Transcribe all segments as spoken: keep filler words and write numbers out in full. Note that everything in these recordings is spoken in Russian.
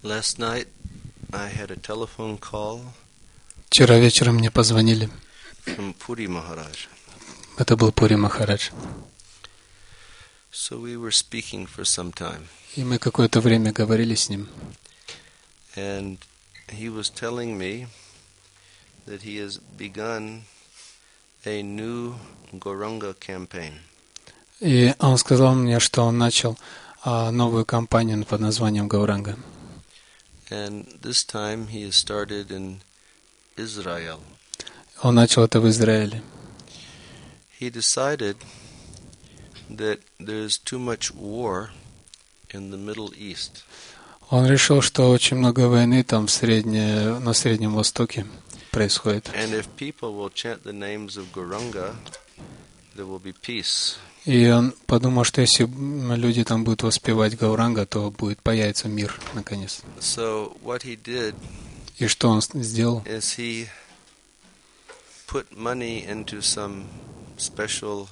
Last night I had a telephone call Вчера вечером мне позвонили. from Puri Maharaj. Это был Пури Махарадж. So we were speaking for some time. И мы какое-то время говорили с ним. And he was telling me that he has begun a new Gauranga campaign. И он сказал мне, что он начал а, новую кампанию под названием Гауранга. And this time he has started in Israel. Он начал это в Израиле. He decided that there's too much war in the Middle East. Он решил, что очень много войны там в средне, на Среднем Востоке происходит. And if people will chant the names of Gauranga, there will be peace. И он подумал, что если люди там будут воспевать Гауранга, то будет появиться мир, наконец. So what he did И что он сделал? is he put money into some special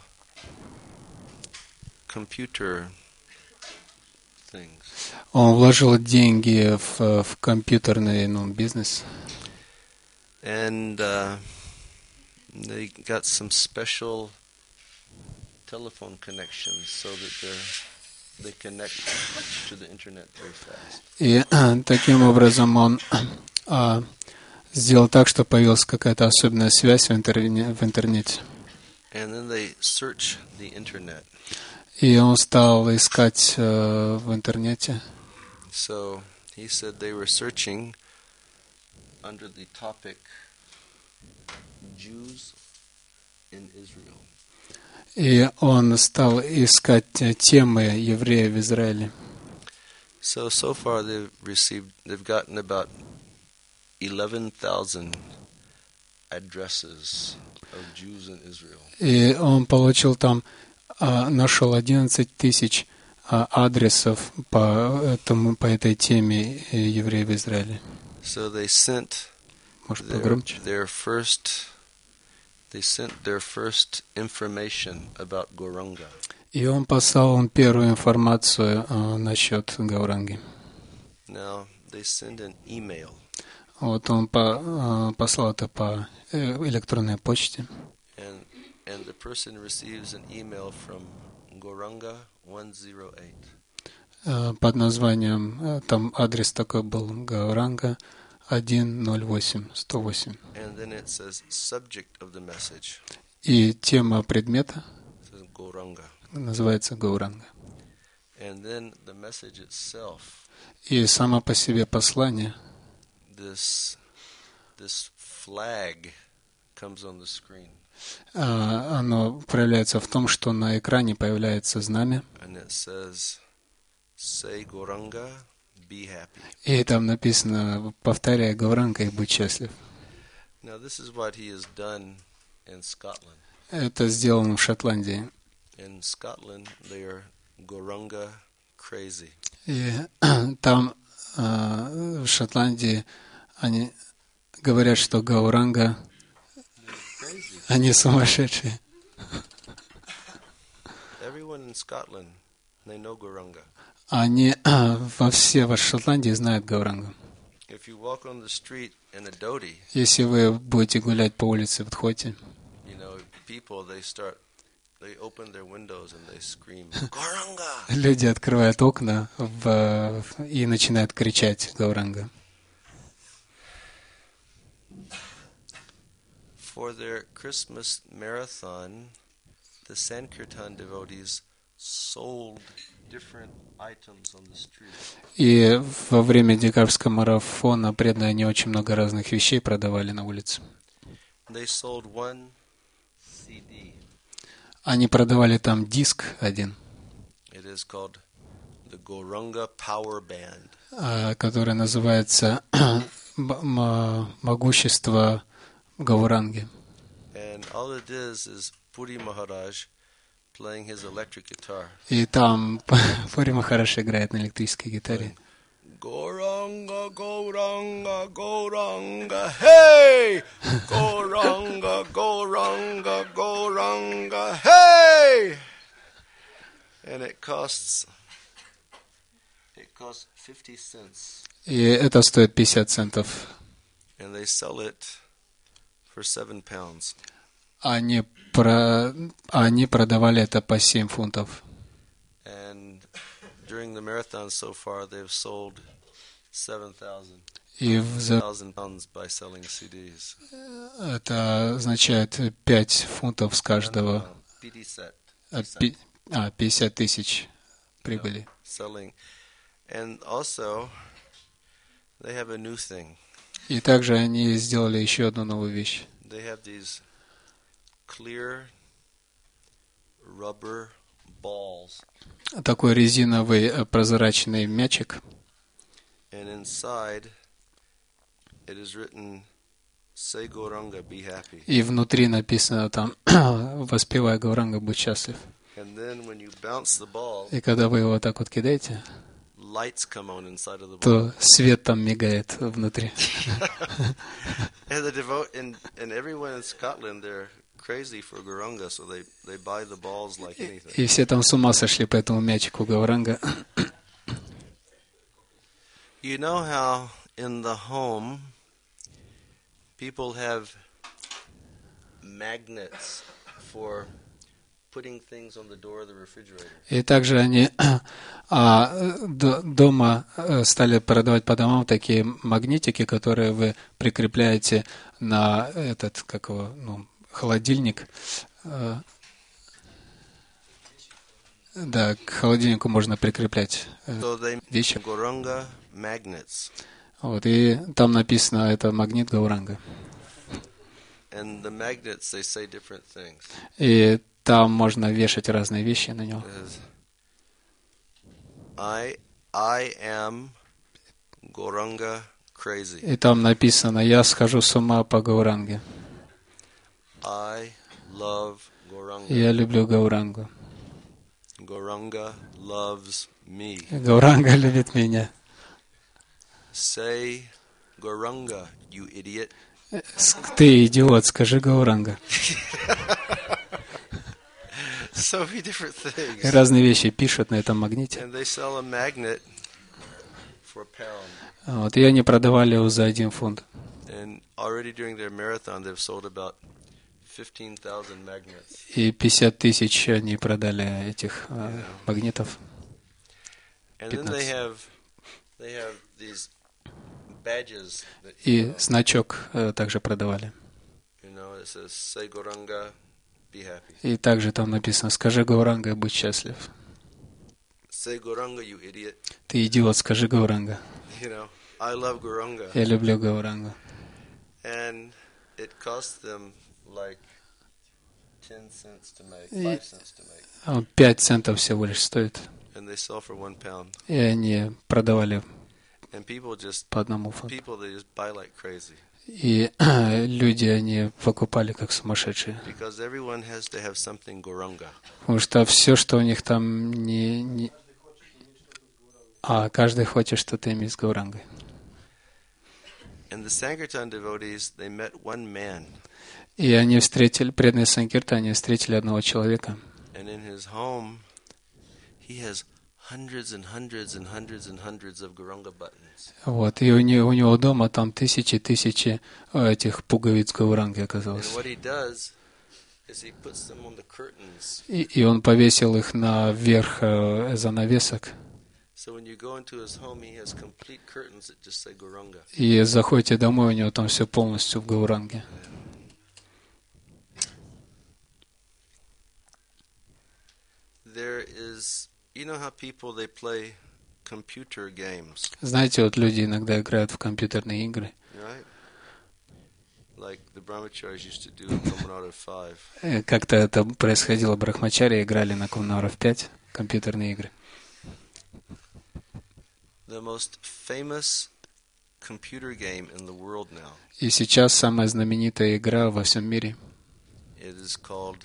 computer things. Он вложил деньги в, в компьютерный ну, бизнес. And uh, they got some special telephone connections so that they they connect to the internet very fast. И таким образом он а, сделал так, что появилась какая-то особенная связь в, интерне, в интернете. And then they search the internet. И он стал искать э, в интернете. So he said they were searching under the topic Jews in Israel. И он стал искать темы евреев в Израиле. So so far they've received they've gotten about eleven thousand addresses of Jews in Israel. И он получил там, а, нашел одиннадцать тысяч а, адресов по этому, по этой теме евреев в Израиле. So they sent Может, their, погромче? their first they sent their first information about Gauranga. И он послал он первую информацию а, насчет Гауранги. Now they send an email. Вот он по, а, послал это по э, электронной почте. And and the person receives an email from Gauranga one oh eight. А, под названием, а, там адрес такой был, Гауранга сто восемь, сто восемь. And then it says subject of the message. И тема предмета It says Gauranga. называется Гауранга. And then the message itself, И само по себе послание, this this flag comes on the screen. а, оно проявляется в том, что на экране появляется знамя, And it says, say Gauranga, be happy. и там написано, повторяй Гауранга и будь счастлив. Now this is what he has done in Scotland. Это сделано в Шотландии. In Scotland, they are Gauranga crazy. И там, а, в Шотландии, они говорят, что Гауранга, они сумасшедшие. Everyone in Scotland, they know Gauranga. Они а, во все в Шотландии знают Гаурангу. If you walk on the street in a Dodi, Если вы будете гулять по улице в Дхоте, you know, people, they start, they open their windows and they scream, Gauranga! люди открывают окна в, и начинают кричать Гауранга. For their Christmas marathon, the Sankirtan devotees sold different items on the street. И во время декабрьского марафона преданные они очень много разных вещей продавали на улице. They sold one C D. Они продавали там диск один, It is called the Gauranga Power Band. а, который называется «М- «Могущество Гауранги». And all it is is Puri Maharaj playing his electric guitar. И там Пури Махарадж играет на электрической гитаре. Gauranga, Gauranga, Gauranga, hey! Gauranga, Gauranga, Gauranga, hey! And it costs costs fifty cents, И это стоит пятьдесят центов. and they sell it for seven pounds. Они, про... Они продавали это по семь фунтов. And during the marathon so far, they've sold seven thousand И в за- pounds by selling C Ds. это означает пять фунтов с каждого. fifty А, пи- а, пятьдесят тысяч прибыли. selling. And also, they have a new thing. И также они сделали еще одну новую вещь. They have these clear rubber balls, Такой резиновый э, прозрачный мячик. and inside it is written, "Say Gauranga, be happy." И внутри написано там «Воспевай Гауранга, будь счастлив». And then when you bounce the ball, И когда вы его так вот кидаете, lights come on inside of the ball. то свет там мигает внутри. And the devote and, and everyone in Scotland, they're crazy for Gauranga, so they, they buy the balls like anything. И все там с ума сошли по этому мячику Гауранга. You know how in the home people have magnets for putting things on the door of the refrigerator. И также они а, д- дома э, стали продавать по домам такие магнитики, которые вы прикрепляете на этот, как его, ну, холодильник. Э, Да, к холодильнику можно прикреплять э, So they вещи. make Gauranga magnets. Вот, и там написано, это магнит Гауранга. And the magnets, they say different things. И там можно вешать разные вещи на него. It says, I, I am Gauranga crazy. И там написано, я схожу с ума по Гауранге. I love Gauranga. Я люблю Гаурангу. Gauranga loves me. Гауранга любит меня. Say Gauranga, you idiot. С- Ты идиот, скажи Гауранга. So many different И things. разные вещи пишут на этом магните. And they sell a magnet for a pound. Вот, и они продавали его за один фунт. And already during their marathon, they've sold about fifteen thousand magnets. И пятьдесят тысяч они продали этих э, магнитов. And then they fifteen. have they have these badges that И значок э, также продавали. you know it says "Say Gauranga, be happy." И также там написано, скажи Гауранга, будь счастлив. Say Gauranga, you idiot. Ты идиот, скажи Гауранга. You know, I love Gauranga. Я люблю Гаурангу. And it cost them like ten cents to make, five cents to make. Он пять центов всего лишь стоит. And they sell for one pound. И они продавали And people just, по одному фунту. people, they just buy like crazy. И люди, они покупали как сумасшедшие. Because everyone has to have something Gauranga. Потому что все, что у них там не... не... А каждый хочет что-то иметь с Гаурангой. And the Sankirtan devotees, they met one man. И они встретили, преданные Санкиртане, встретили одного человека. And in his home, he has hundreds and hundreds and hundreds and hundreds of Gauranga buttons. Вот, и у него, у него дома там тысячи, тысячи этих пуговиц Гауранги And оказалось. what he does is he puts them on the curtains. И, и он повесил их наверх э, занавесок. So when you go into his home, he has complete curtains that just say Gauranga. И заходите домой, у него там все полностью в Гауранге. There is, you know how people, they play computer games, Знаете, вот люди иногда играют в компьютерные игры. right? Like the brahmacharis used to do in Kamanara five. Э, Как-то это происходило, брахмачари играли на Кумнаров пять компьютерные игры. The most famous computer game in the world now, И сейчас самая знаменитая игра во всем мире. it is called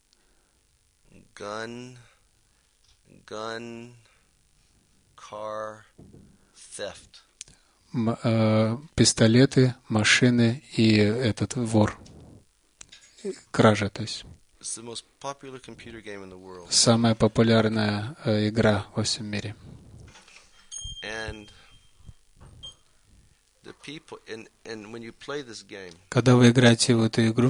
Gun, Gun, Car Theft. М- э, пистолеты, машины и этот вор. Кража, то есть. It's the most popular computer game in the world. Самая популярная э, игра во всем мире. And the people, and, and when you play this game, Когда вы играете в эту игру,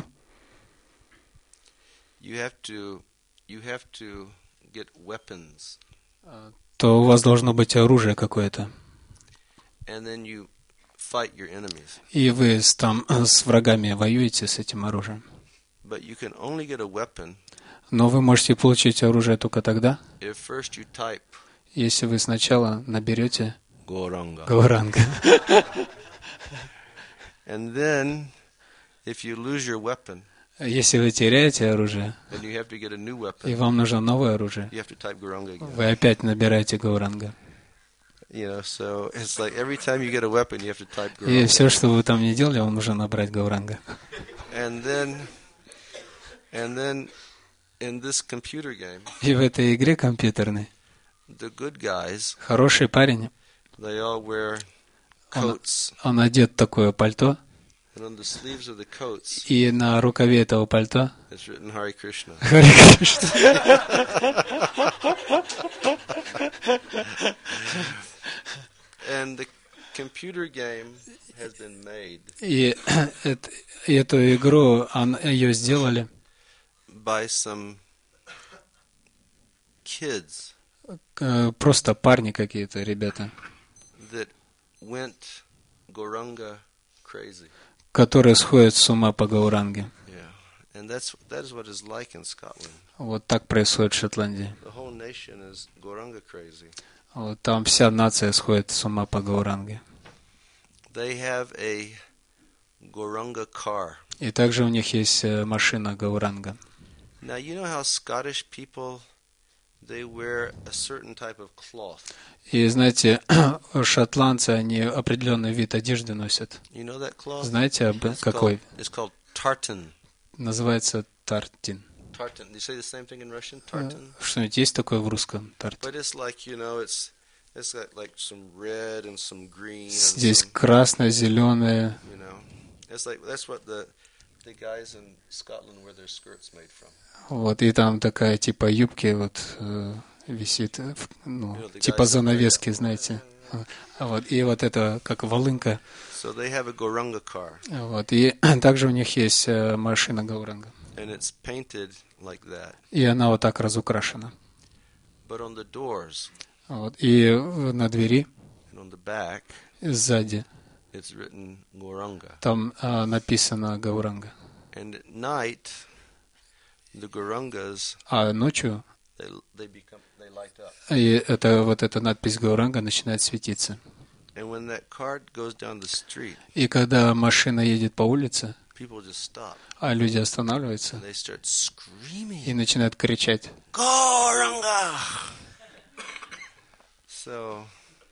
you have to, you have to get weapons. то у вас должно быть оружие какое-то. And then you fight your enemies. И вы с, там, с врагами воюете с этим оружием. But you can only get a weapon Но вы можете получить оружие только тогда, if first you type если вы сначала наберете Gauranga. Гауранга. And then, if you lose your weapon, Если вы теряете оружие, then you have to get a new и weapon. вам нужно новое оружие, You have to type Gauranga again. вы опять набираете Гауранга. You know, so it's like every time you get a weapon, you have to type И Gauranga. все, что вы там не делали, вам нужно набрать Гауранга. And then, and then, in this computer game, И в этой игре компьютерной the good guys, хороший парень, they all wear он, coats, он одет в такое пальто, and on the sleeves of the coats, и на рукаве этого пальто it's written Hare Krishna. Харе Кришна. And the computer game has been made И эт- эту игру, он- ее сделали by some kids э, просто парни какие-то, ребята, that went Gauranga crazy. которые сходят с ума по Гауранге. Yeah, and that's that is what it's like in Scotland. Вот так происходит в Шотландии. The whole nation is Gauranga crazy. Вот там вся нация сходит с ума по Гауранге. They have a Gauranga car. И также у них есть э, машина Гауранга. Now you know how Scottish people they wear a certain type of cloth. И знаете, шотландцы, они определенный вид одежды носят. You know that cloth? Знаете, об- It's какой? called, it's called tartan. Называется тартин. Tartan. Do you say the same thing in Russian? Tartan. Что-нибудь есть такое в русском? Тартин. But it's like, you know, it's it's got like some red and some green and Здесь some, красное, зеленое. you know. It's like that's what the the guys in Scotland wear their skirts made from. Вот, и там такая типа юбки вот э, висит, э, в- ну, типа занавески, знаете. А Вот, и вот это как волынка. So they have a Gauranga car Вот, и также у них есть э, машина Гауранга. and it's painted like that. И она вот так разукрашена. But on the doors Вот, и э, на двери and on the back сзади it's written Gauranga. там э, написано Гауранга. And at night the Gaurangas А ночью they they become they light up. и это, вот эта надпись Гауранга начинает светиться. And when that car goes down the street, И когда машина едет по улице, people just stop. а люди останавливаются They start и screaming, начинают кричать. Gauranga! So,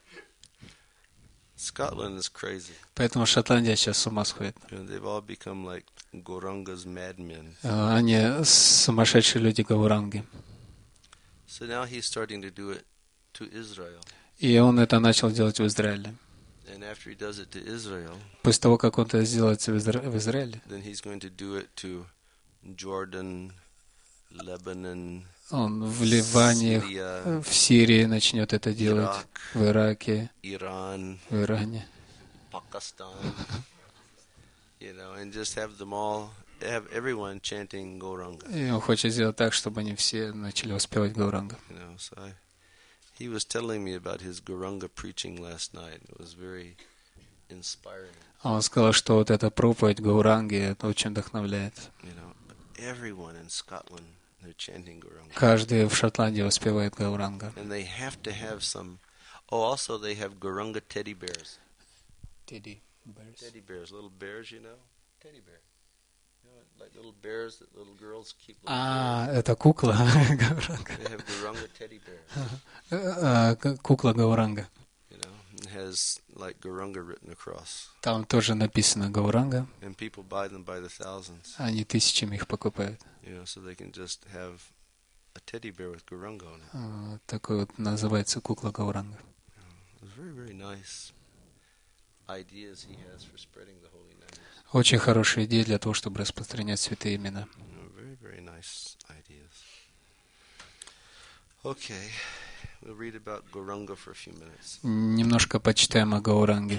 Scotland is crazy. Поэтому Шотландия сейчас с ума сходит. You know, they've all become like Gauranga's madmen. Э, Они сумасшедшие люди Гауранги. So now he's starting to do it to Israel. И он это начал делать в Израиле. And after he does it to Israel, После того, как он это сделает в Изра- в Израиле, then he's going to do it to Jordan, Lebanon, он в Ливане, Syria, в Сирии начнет это делать, Ирак, в Ираке, Iran, в Иране. Pakistan, you know, and just have them all, have everyone chanting Gauranga. И он хочет сделать так, чтобы они все начали воспевать Гауранга. You know, so I, he was telling me about his Gauranga preaching last night. It was very inspiring. А он сказал, что вот эта проповедь Гауранги, это очень вдохновляет. You know, but everyone in Scotland, they're chanting Gauranga. Каждый в Шотландии воспевает Гауранга. And they have to have some, oh, also they have Gauranga teddy bears. Teddy bears, little bears, you know? Teddy bear. You know, like little bears that little girls keep. Little А, это кукла Гауранга. They have Gauranga teddy bears. А, к- Кукла Гауранга. You know, it has like Gauranga written across. Там тоже написано Гауранга. And people buy them by the thousands. Они тысячами их покупают. You know, so they can just have a teddy bear with Gauranga on it. А, Такой вот называется кукла Гауранга. It's very, very nice ideas he has for spreading the holy names. Очень хорошая идея для того, чтобы распространять святые имена. You know, very, very nice ideas. Okay, We'll read about Gauranga for a few minutes. Немножко почитаем о Гауранге.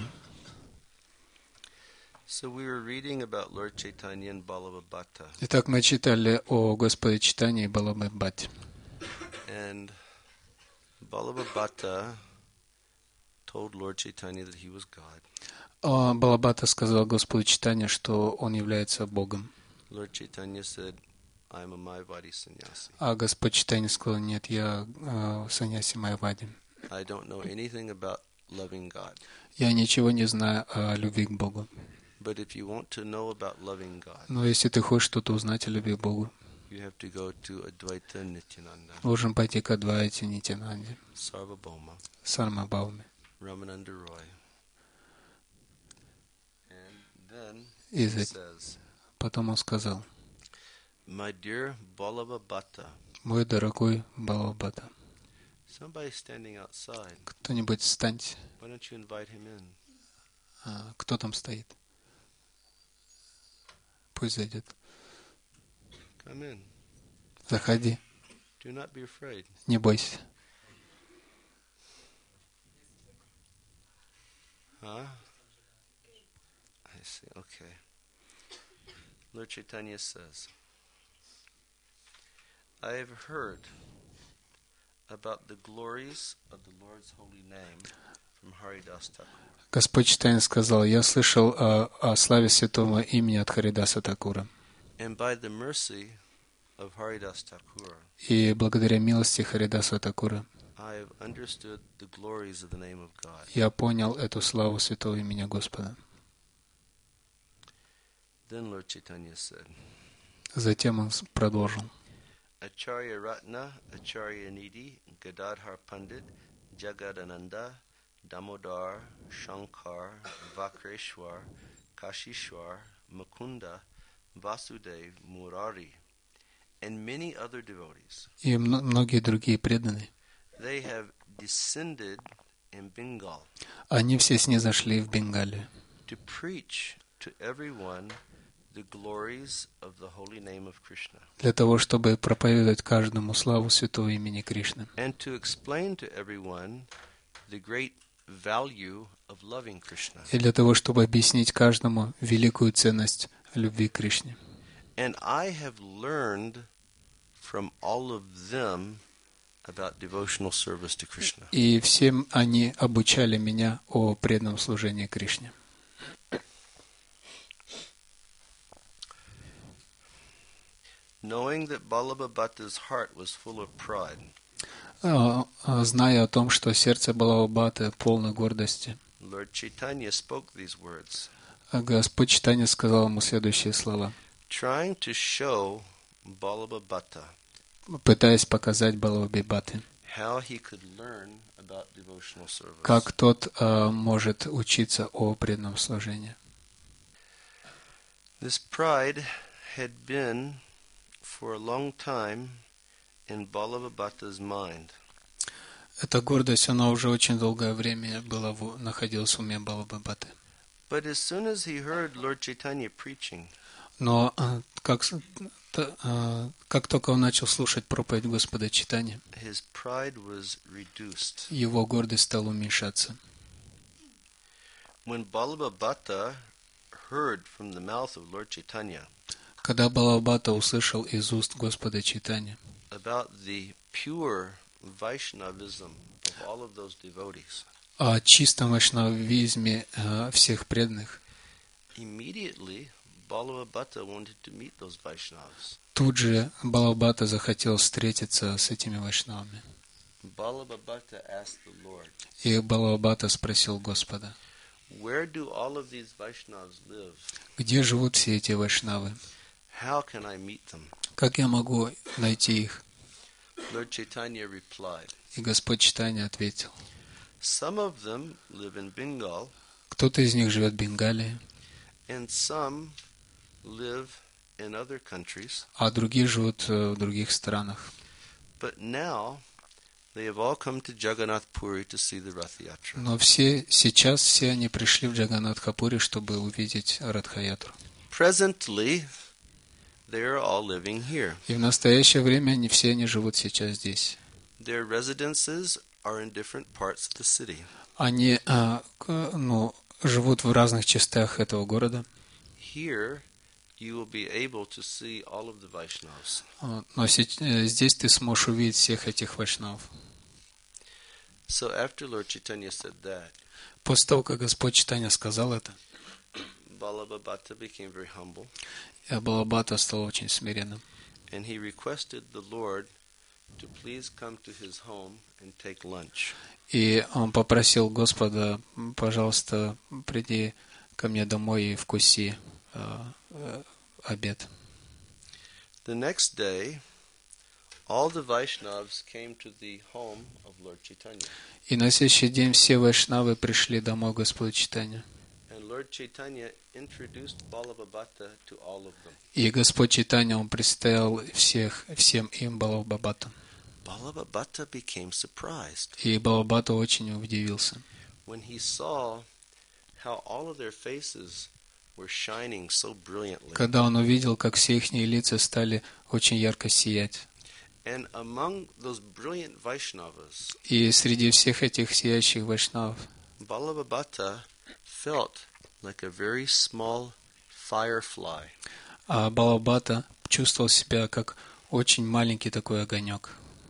So we were reading about Lord Chaitanya and Balabhabata. Итак, мы читали о Господе Чайтанье и Балабхате. And Balabhabata told Lord Chaitanya that he was God. А Балабхата сказал Господу Чайтанье, что он является Богом. Lord Chaitanya said, I am a Mayavadi sannyasi. А Господь Чайтанье сказал, нет, я э, саньяси Майявади. I don't know anything about loving God. Я ничего не знаю о любви к Богу. But if you want to know about loving God, Но если ты хочешь что-то узнать о любви к Богу, you have to go to Advaita Nityananda, должен пойти к Адвайте Нитянанде, Sarvabhauma, Сарвабхауме. Ramananda Roy. And then И he за- says, потом он сказал, My dear Balabhabata, мой дорогой Балабхата, somebody standing outside. кто-нибудь встаньте. Why don't you invite him in? А, кто там стоит? Пусть зайдет. Come in. Заходи, Do not be afraid. не бойся. Huh? I see. Okay. Lord Chaitanya says, I have heard about the glories of the Lord's holy name from Haridas Thakur. Господь Чайтанья сказал, я слышал о, о славе святого имени от Харидаса Такура. And by the mercy of Haridas Thakur, И благодаря милости Харидаса Такура I have understood the glories of the name of God. я понял эту славу святого имени Господа. Then Lord Chaitanya said, Затем он с- продолжил. Acharya Ratna, Acharya Nidhi, Gadadhar Pandit, Jagadananda, Damodar, Shankar, Vakreshwar, Kashishwar, Mukunda, Vasudev, Murari, and many other devotees. И мно- многие другие преданные. They have descended in Bengal Они все снизошли в Бенгалию, to preach to everyone the glories of the holy name of Krishna, для того, чтобы проповедовать каждому славу святого имени Кришны, and to explain to everyone the great value of loving Krishna. и для того, чтобы объяснить каждому великую ценность любви к Кришне. And I have learned from all of them about devotional service to Krishna. И всем они обучали меня о преданном служении Кришне. Knowing that Balabhabata's heart was full of pride, А, а, Зная о том, что сердце Балабхаты полно гордости, Lord Chaitanya spoke these words, а Господь Чайтанья сказал ему следующие слова, trying to show Balabhabata пытаясь показать Балабхате, how he could learn about devotional service. как тот а, может учиться о преданном служении. This pride had been for a long time in Balabhabata's mind. Эта гордость, она уже очень долгое время была в, находилась в уме Балабхаты. But as soon as he heard Lord Chaitanya preaching, Но а, как, с- т- а, как только он начал слушать проповедь Господа Чайтаньи, his pride was reduced. его гордость стала уменьшаться. When Balabhabata heard from the mouth of Lord Chaitanya Когда Балабхата услышал из уст Господа Чайтаньи about the pure Vaishnavism of all of those devotees, о чистом вайшнавизме а, всех преданных, immediately Balabhabata wanted to meet those Vaishnavas. тут же Балабхата захотел встретиться с этими вайшнавами. Balabhabata asked the Lord, И Балабхата спросил Господа, where do all of these Vaishnavas live? где живут все эти вайшнавы? How can I meet them? Как я могу найти их? Lord Chaitanya replied, И Господь Чайтанья ответил, some of them live in Bengal, кто-то из них живет в Бенгалии, and some live in other countries, а другие живут э, в других странах. but now they have all come to Jagannath Puri to see the Rath Yatra. Но все, сейчас все они пришли в Джаганнатхапури, чтобы увидеть Радха-ятру. Presently, they are all living here. И в настоящее время они все они живут сейчас здесь. Their residences are in different parts of the city. Они а, к- ну, живут в разных частях этого города. Here, you will be able to see all of the Vaishnavas. А, Но сеч- э, здесь ты сможешь увидеть всех этих вайшнавов. So after Lord Chaitanya said that, После того, как Господь Чайтанья сказал это, Balabhabata became very humble, э, Балабхата стал очень смиренным. and he requested the Lord to please come to his home and take lunch. И он попросил Господа, пожалуйста, приди ко мне домой и вкуси э, э, обед. The next day, all the Vaishnavas came to the home of Lord Chaitanya. И на следующий день все вайшнавы пришли домой к Господу Чайтанье. And Lord Chaitanya introduced Balabhabata to all of them. И Господь Чайтанья, Он представил всех, всем им Балабхату. Balabhabata became surprised И Балабхата очень удивился, when he saw how all of their faces were shining so brilliantly. когда он увидел, как все их лица стали очень ярко сиять. And among those brilliant Vaishnavas, И среди всех этих сияющих вайшнавов Balabhabata felt like a very small firefly. а Балабхата чувствовал себя как очень маленький такой огонек.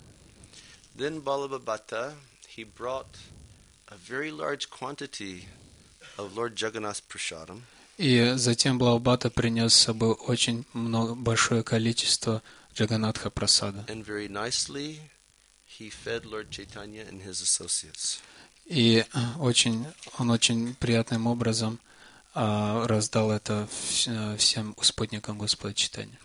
Then Balabhabata, he brought a very large quantity of Lord Jagannath's prasadam, И затем Балабхата принес с собой очень много, большое количество Джаганатха Прасада. and very nicely he fed Lord Chaitanya and his associates. И очень, он очень приятным образом а, раздал это вс- всем спутникам Господа Чайтаньи.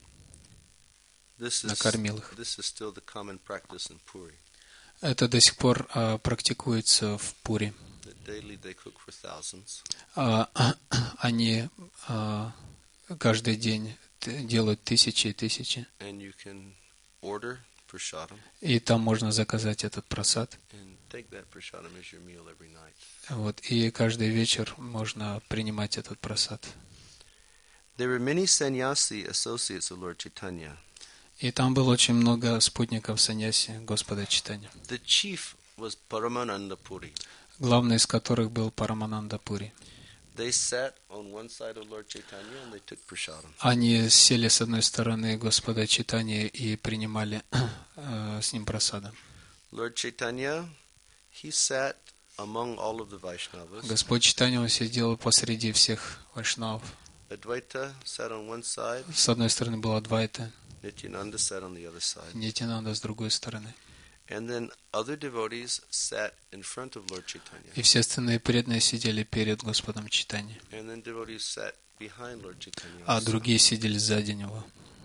This is, Накормил их. this is still the common practice in Puri, Это до сих пор а, практикуется в Пури. that daily they cook for thousands. А, они а, каждый день т- делают тысячи и тысячи. And you can order prasadam И там можно заказать этот прасад. and take that prasadam as your meal every night. Вот, и каждый вечер можно принимать этот прасад. There were many sannyasi associates of Lord Chaitanya. И там было очень много спутников саньяси Господа Чайтаньи, The chief was Paramananda Puri. главный из которых был Парамананда Пури. They sat on one side of Lord Chaitanya and they took prasadam. Они сели с одной стороны Господа Чайтаньи и принимали э, с ним прасада. Lord Chaitanya, he sat among all of the Vaishnavas. Господь Чайтанья, он сидел посреди всех вайшнавов. Advaita sat on one side, С одной стороны была Адвайта, Nityananda sat on the other side. Нитянанда с другой стороны. And then other devotees sat in front of Lord Chaitanya. И все остальные преданные сидели перед Господом Чайтаньи, And then devotees sat behind Lord Chaitanya. а also. другие сидели сзади него.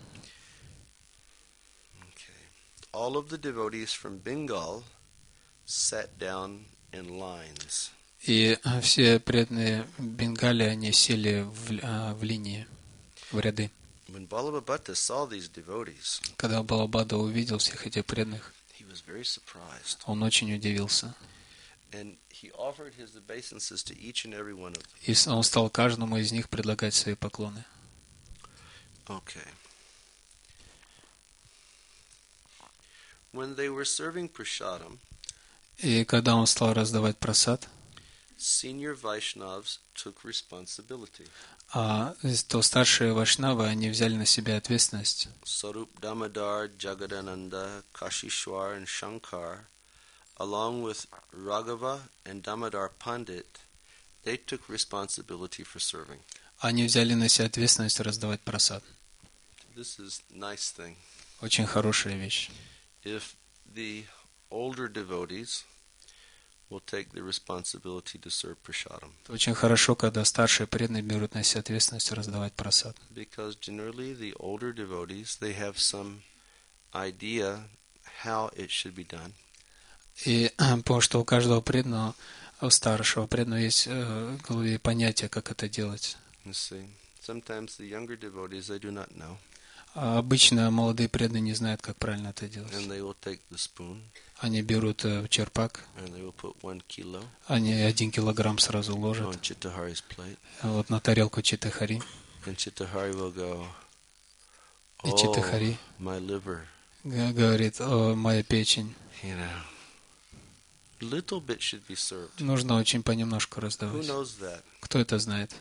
Okay. All of the devotees from Bengal sat down in lines. И все преданные Бенгалии, они сели в, а, в линии, в ряды. When Balabhabata saw these devotees, Когда Балабхата увидел всех этих преданных, he was very surprised. он очень удивился. And he offered his obeisances to each and every one of them. И с- он стал каждому из них предлагать свои поклоны. Okay. When they were serving prasadam, И когда он стал раздавать прасад, senior Vaishnavas took responsibility. а, то старшие вайшнавы, они взяли на себя ответственность. Sarup Damodar, Jagadananda, Kashishwar, and Shankar, along with Raghava and Damodar Pandit, they took responsibility for serving. Они взяли на себя ответственность раздавать прасад. This is a nice thing. Очень хорошая вещь. If the older devotees will take the responsibility to serve prasadam, Очень хорошо, когда старшие преданные берут на себя ответственность раздавать прасад. because generally the older devotees, they have some idea how it should be done. И потому что у каждого преданного, у старшего преданного есть э, в голове понятие, как это делать. You see, sometimes the younger devotees, they do not know, А обычно молодые преданные не знают, как правильно это делать. and they will take the spoon Они берут э, черпак, and they will put one kilo они один килограмм сразу on ложат Chittahari's plate, вот на тарелку читахари. and Chittahari will go, И "Oh, читахари my liver," г- говорит: «О, моя печень». you know. Little bit should be served. Нужно очень понемножку Who раздавать. knows that? Кто это знает?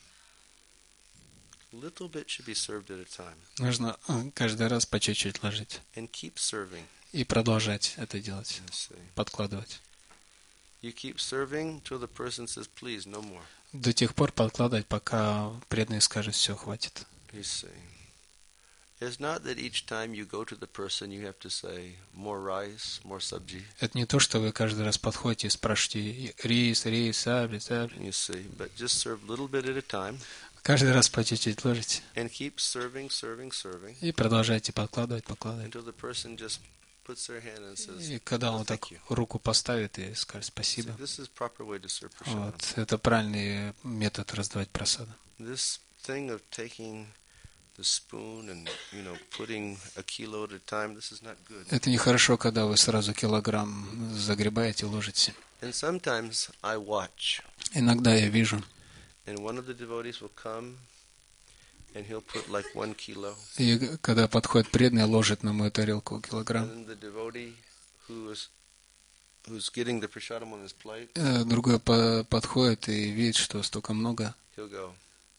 Little bit should be served at a time. Нужно э, каждый раз по чуть-чуть ложить. And keep serving. И продолжать это делать. You see. Подкладывать. You keep serving till the person says, please, no more. До тех пор подкладывать, пока преданный скажет, все, хватит. You see. It's not that each time you go to the person you have to say, more rice, more sabji. Это не то, что вы каждый раз подходите и спрашиваете рис, рис, сабли, сабли. You see. But just serve a little bit at a time. Каждый раз по чуть-чуть ложите. And keep serving, serving, serving. И продолжайте подкладывать, подкладывать. Until the person just puts their hand and says, И когда "Oh, он так thank you." руку поставит и скажет See, спасибо. this is proper way to serve prasadam. Вот. Это правильный метод раздавать просаду. This thing of taking the spoon and, you know, putting a kilo at a time, this is not good. Это нехорошо, когда вы сразу килограмм загребаете и ложите. And sometimes I watch, Иногда я вижу, and one of the devotees will come, and he'll put like one kilo, и когда подходит преданный, ложит на мою тарелку килограмм. and then the devotee who is who's getting the prasadam on his plate, Э, Другой по- подходит и видит, что столько много. he'll go,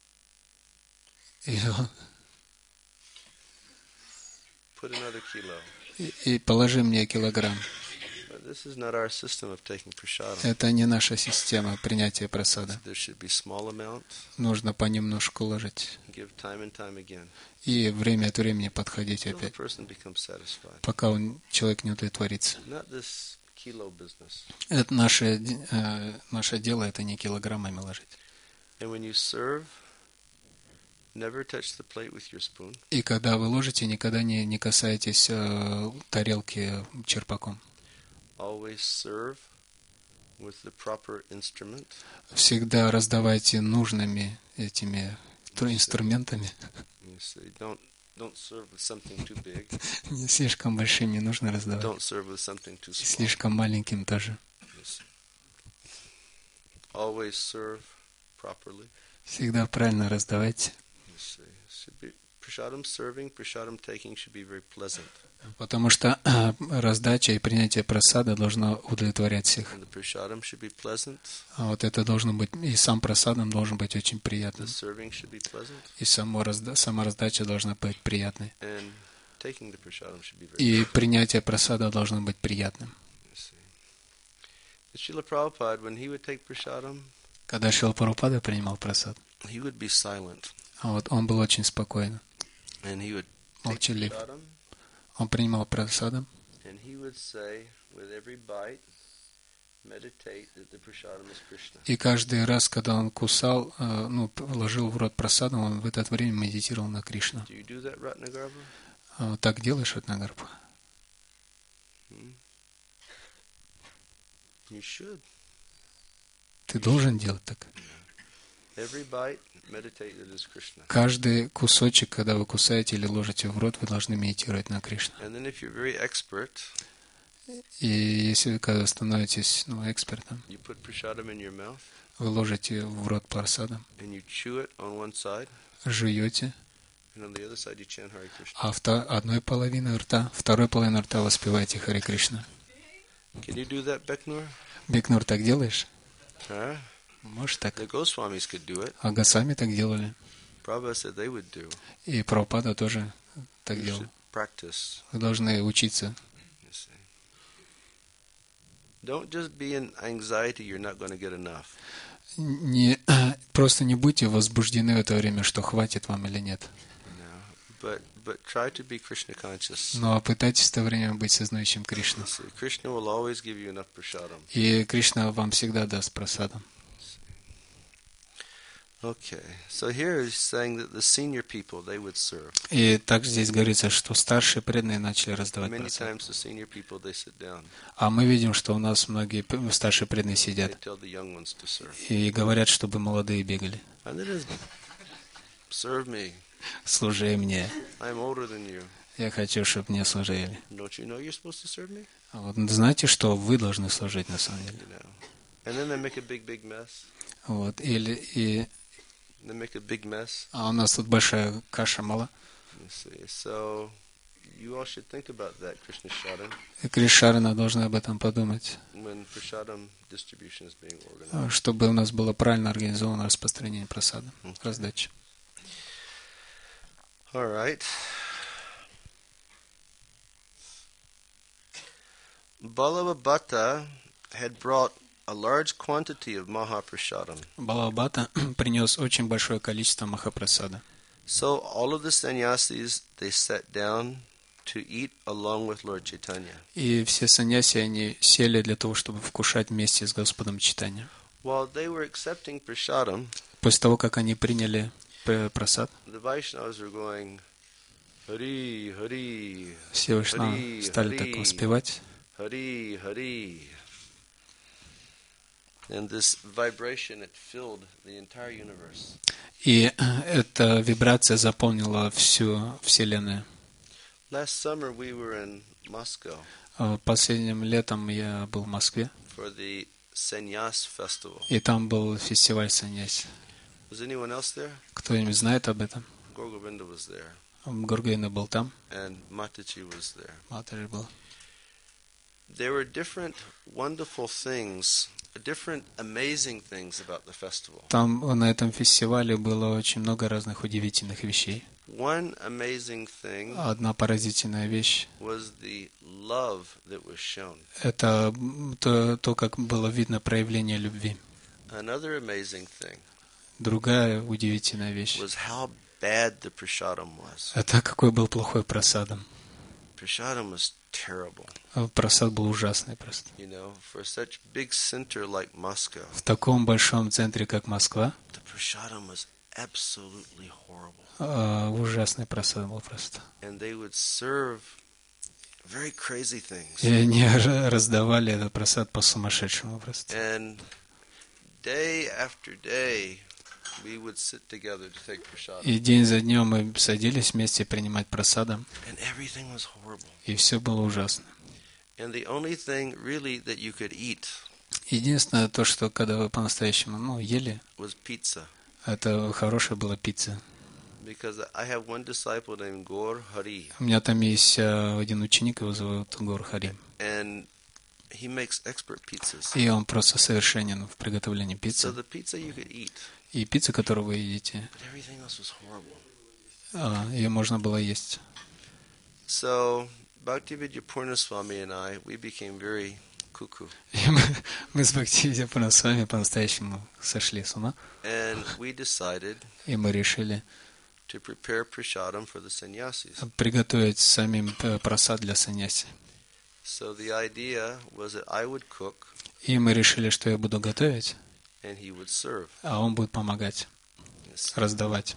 И, он- put another kilo. и- и положи мне килограмм. But this is not our system of taking prasadam. Это не наша система принятия просада. There should be small amount, Нужно понемножку ложить. give time and time again, И время от времени подходить till the опять, person becomes satisfied. пока он, человек не удовлетворится. Not this kilo business. Это наше, д- э, наше дело, это не килограммами ложить. And when you serve, never touch the plate with your spoon. И когда вы ложите, никогда не, не касайтесь э, тарелки черпаком. Always serve with the proper instrument. Всегда раздавайте нужными этими тру- инструментами. You see, don't don't serve with something too big. Не слишком большим не нужно раздавать. Don't serve with something too И small. слишком маленьким тоже. You see. Always serve properly. Всегда правильно раздавайте. You see, should be prasadam serving, prasadam taking should be very pleasant, Потому что э, раздача и принятие просада должно удовлетворять всех. and the prasadam should be pleasant. А вот это должно быть, и сам просадом должен быть очень The приятным. serving should be pleasant, И само разда, сама раздача должна быть приятной. and taking the prasadam should be very. И принятие просада должно быть приятным. You see, the Srila Prabhupada, when he would take prasadam, Когда Шрила Прабхупада принимал просад, he would be silent, а вот он был очень спокоен, and he would take молчалив. prasadam, Он принимал просадом, and he would say, with every bite, meditate that the prasadam is Krishna. и каждый раз, когда он кусал, э, ну, положил в рот просадом, он в это время медитировал на Кришну. Do you do that, Ratnagarba? А вот так делаешь, Ратнагарбха? Hmm? You should. Ты должен делать так. Every bite, meditate that is Krishna. Каждый кусочек, когда вы кусаете или ложите в рот, вы должны медитировать на Кришну. And then if you're very expert, И если вы когда становитесь ну, экспертом, you put prasadam in your mouth, вы ложите в рот просадом, and you chew it on one side, жуете, and on the other side you chant Hare Krishna. а вто- одной половиной рта, второй половиной рта воспеваете Харе Кришна. Can you do that, Beknur? Бекнур, так делаешь? Huh? Можешь так? The Goswamis could do it. А Госвами так делали. Prabhupada said they would do. И Прабхупада тоже так You делал. should practice. Вы должны учиться. You see. Don't just be in anxiety you're not going to get enough. Не, просто не будьте возбуждены в это время, что хватит вам или нет. You know? But but try to be Krishna conscious. Но пытайтесь в то время быть сознающим Кришну. You see, Krishna will always give you enough prasadam. И Кришна вам всегда даст просадом. Okay, so here he's saying that the senior people, they would serve. И также здесь говорится, что старшие преданные начали раздавать Many просад. times the senior people, they sit down. А мы видим, что у нас многие п- старшие преданные They сидят tell the young ones to serve. и говорят, чтобы молодые бегали. And it is, serve me. Служи мне. I'm older than you. Я хочу, чтобы мне служили. Don't you know you're supposed to serve me? А вот знаете, что вы должны служить на самом деле? You know. And then they make a big, big mess. Вот. Или, и, They make a big mess. а у нас тут большая каша мала. You see. So you all should think about that, Krishna Shadam, И Кришарна должны об этом подумать, when prasadam distribution is being organized. чтобы у нас было правильно организовано распространение просада, Okay. раздачи. All right. Balabhata had brought a large quantity of Mahaprasadam. Балабхата принес очень большое количество махапрасада. So all of the sannyasis, they sat down to eat along with Lord Chaitanya. И все саньяси, они сели для того, чтобы вкушать вместе с Господом Чайтаньей. While they were accepting prasadam, После того, как они приняли пр- прасад, the Vaishnavas were going, Hari, Hari, все вайшнавы Хари, стали Хари. так воспевать. Hari, Hari. And this vibration, it filled the entire universe. И эта вибрация заполнила всю Вселенную. Last summer we were in Moscow А Последним летом я был в Москве, for the Sannyas festival. и там был фестиваль саньяси. Was anyone else there? Кто-нибудь знает об этом? Gorgovinda was there, Гургейна был там, and Mataji was there. Матаджи был. There were different wonderful things, different amazing things about the festival. Там на этом фестивале было очень много разных удивительных вещей. One amazing thing Одна поразительная вещь was the love that was shown. — это то, то, как было видно проявление любви. Another amazing thing Другая удивительная вещь was how bad the prasadam was. — это какой был плохой просадом. Prasadam was terrible. Просад был ужасный просто. You know, for such big center like Moscow, В таком большом центре, как Москва, the prasadam was absolutely horrible. э, ужасный просад был просто. And they would serve very crazy things. И они р- раздавали этот просад по-сумасшедшему просто. And day after day, we would sit together to take prasadam. И день за днем мы садились вместе принимать просадом, And everything was horrible. и все было ужасно. And the only thing really that you could eat Единственное то, что когда вы по-настоящему ну, ели, was pizza. это хорошая была пицца. Because I have one disciple named Gaur Hari, У меня там есть э, один ученик, его зовут Гор Хари. and he makes expert pizzas. И он просто совершенен в приготовлении So пиццы. the pizza you could eat, И пицца, которую вы едите, but everything else was horrible. а, ее можно было есть. So Bhaktivedanta Purnaswami and I, we became very cuckoo. И мы, мы с Бхактивидяпурой с вами по-настоящему сошли с ума. And we decided И мы решили to prepare prasadam for the sannyasis. приготовить самим п- просад для саньяси. So the idea was that I would cook И мы решили, что я буду готовить, and he would serve. а он будет помогать, Yes. раздавать.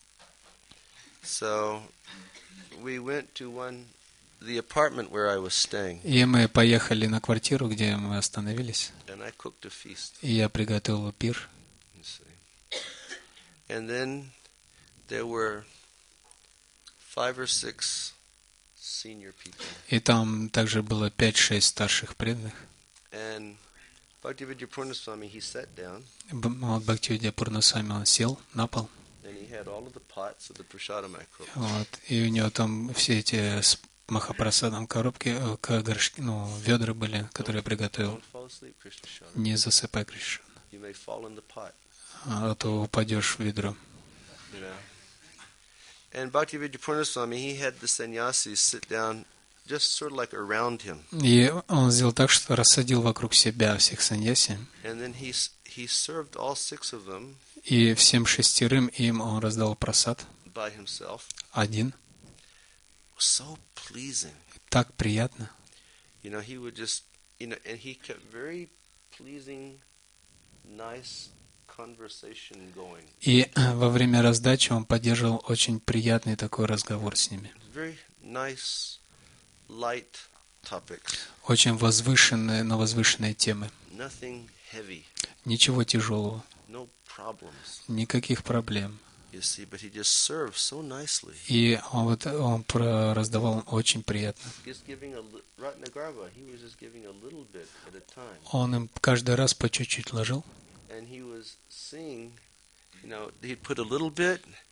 So we went to one, the apartment where I was staying, И мы поехали на квартиру, где мы остановились. and I cooked a feast. И я приготовил пир. You see. And then there were five or six senior people. И там также было пять-шесть старших преданных. And Bhaktivedanta Purnaswami, he sat down, Б- вот Бхактивидяпурна Свами, он сел на пол. and he had all of the pots of the prasadam I cooked. Вот, и у него там все эти с махапрасадом коробки, э, к- горшки, ну, ведра были, которые я приготовил. Don't fall asleep, Krishna Shana. Не засыпай, Кришна, You may fall in the pot, а то упадешь в ведро. you know. And Bhaktivedanta Purnaswami, he had the sannyasis sit down just sort of like around him. И он сделал так, что рассадил вокруг себя всех саньяси, And then he, s- he served all six of them и всем шестерым им он раздал просад by himself. один. It was so pleasing. Так приятно. You know, he would just, you know, and he kept very pleasing, nice conversation going. И во время раздачи он поддерживал очень приятный такой разговор с ними. Very nice, light topics. Очень возвышенные, на возвышенные темы. Nothing heavy. Ничего тяжелого, No problems. никаких проблем. You see, but he just served so nicely. И он, вот, он про- раздавал очень приятно. Just giving a li- Ratnagarva, he was just giving a little bit at a time. Он им каждый раз по чуть-чуть ложил. And he was seeing, you know, he'd put a little bit,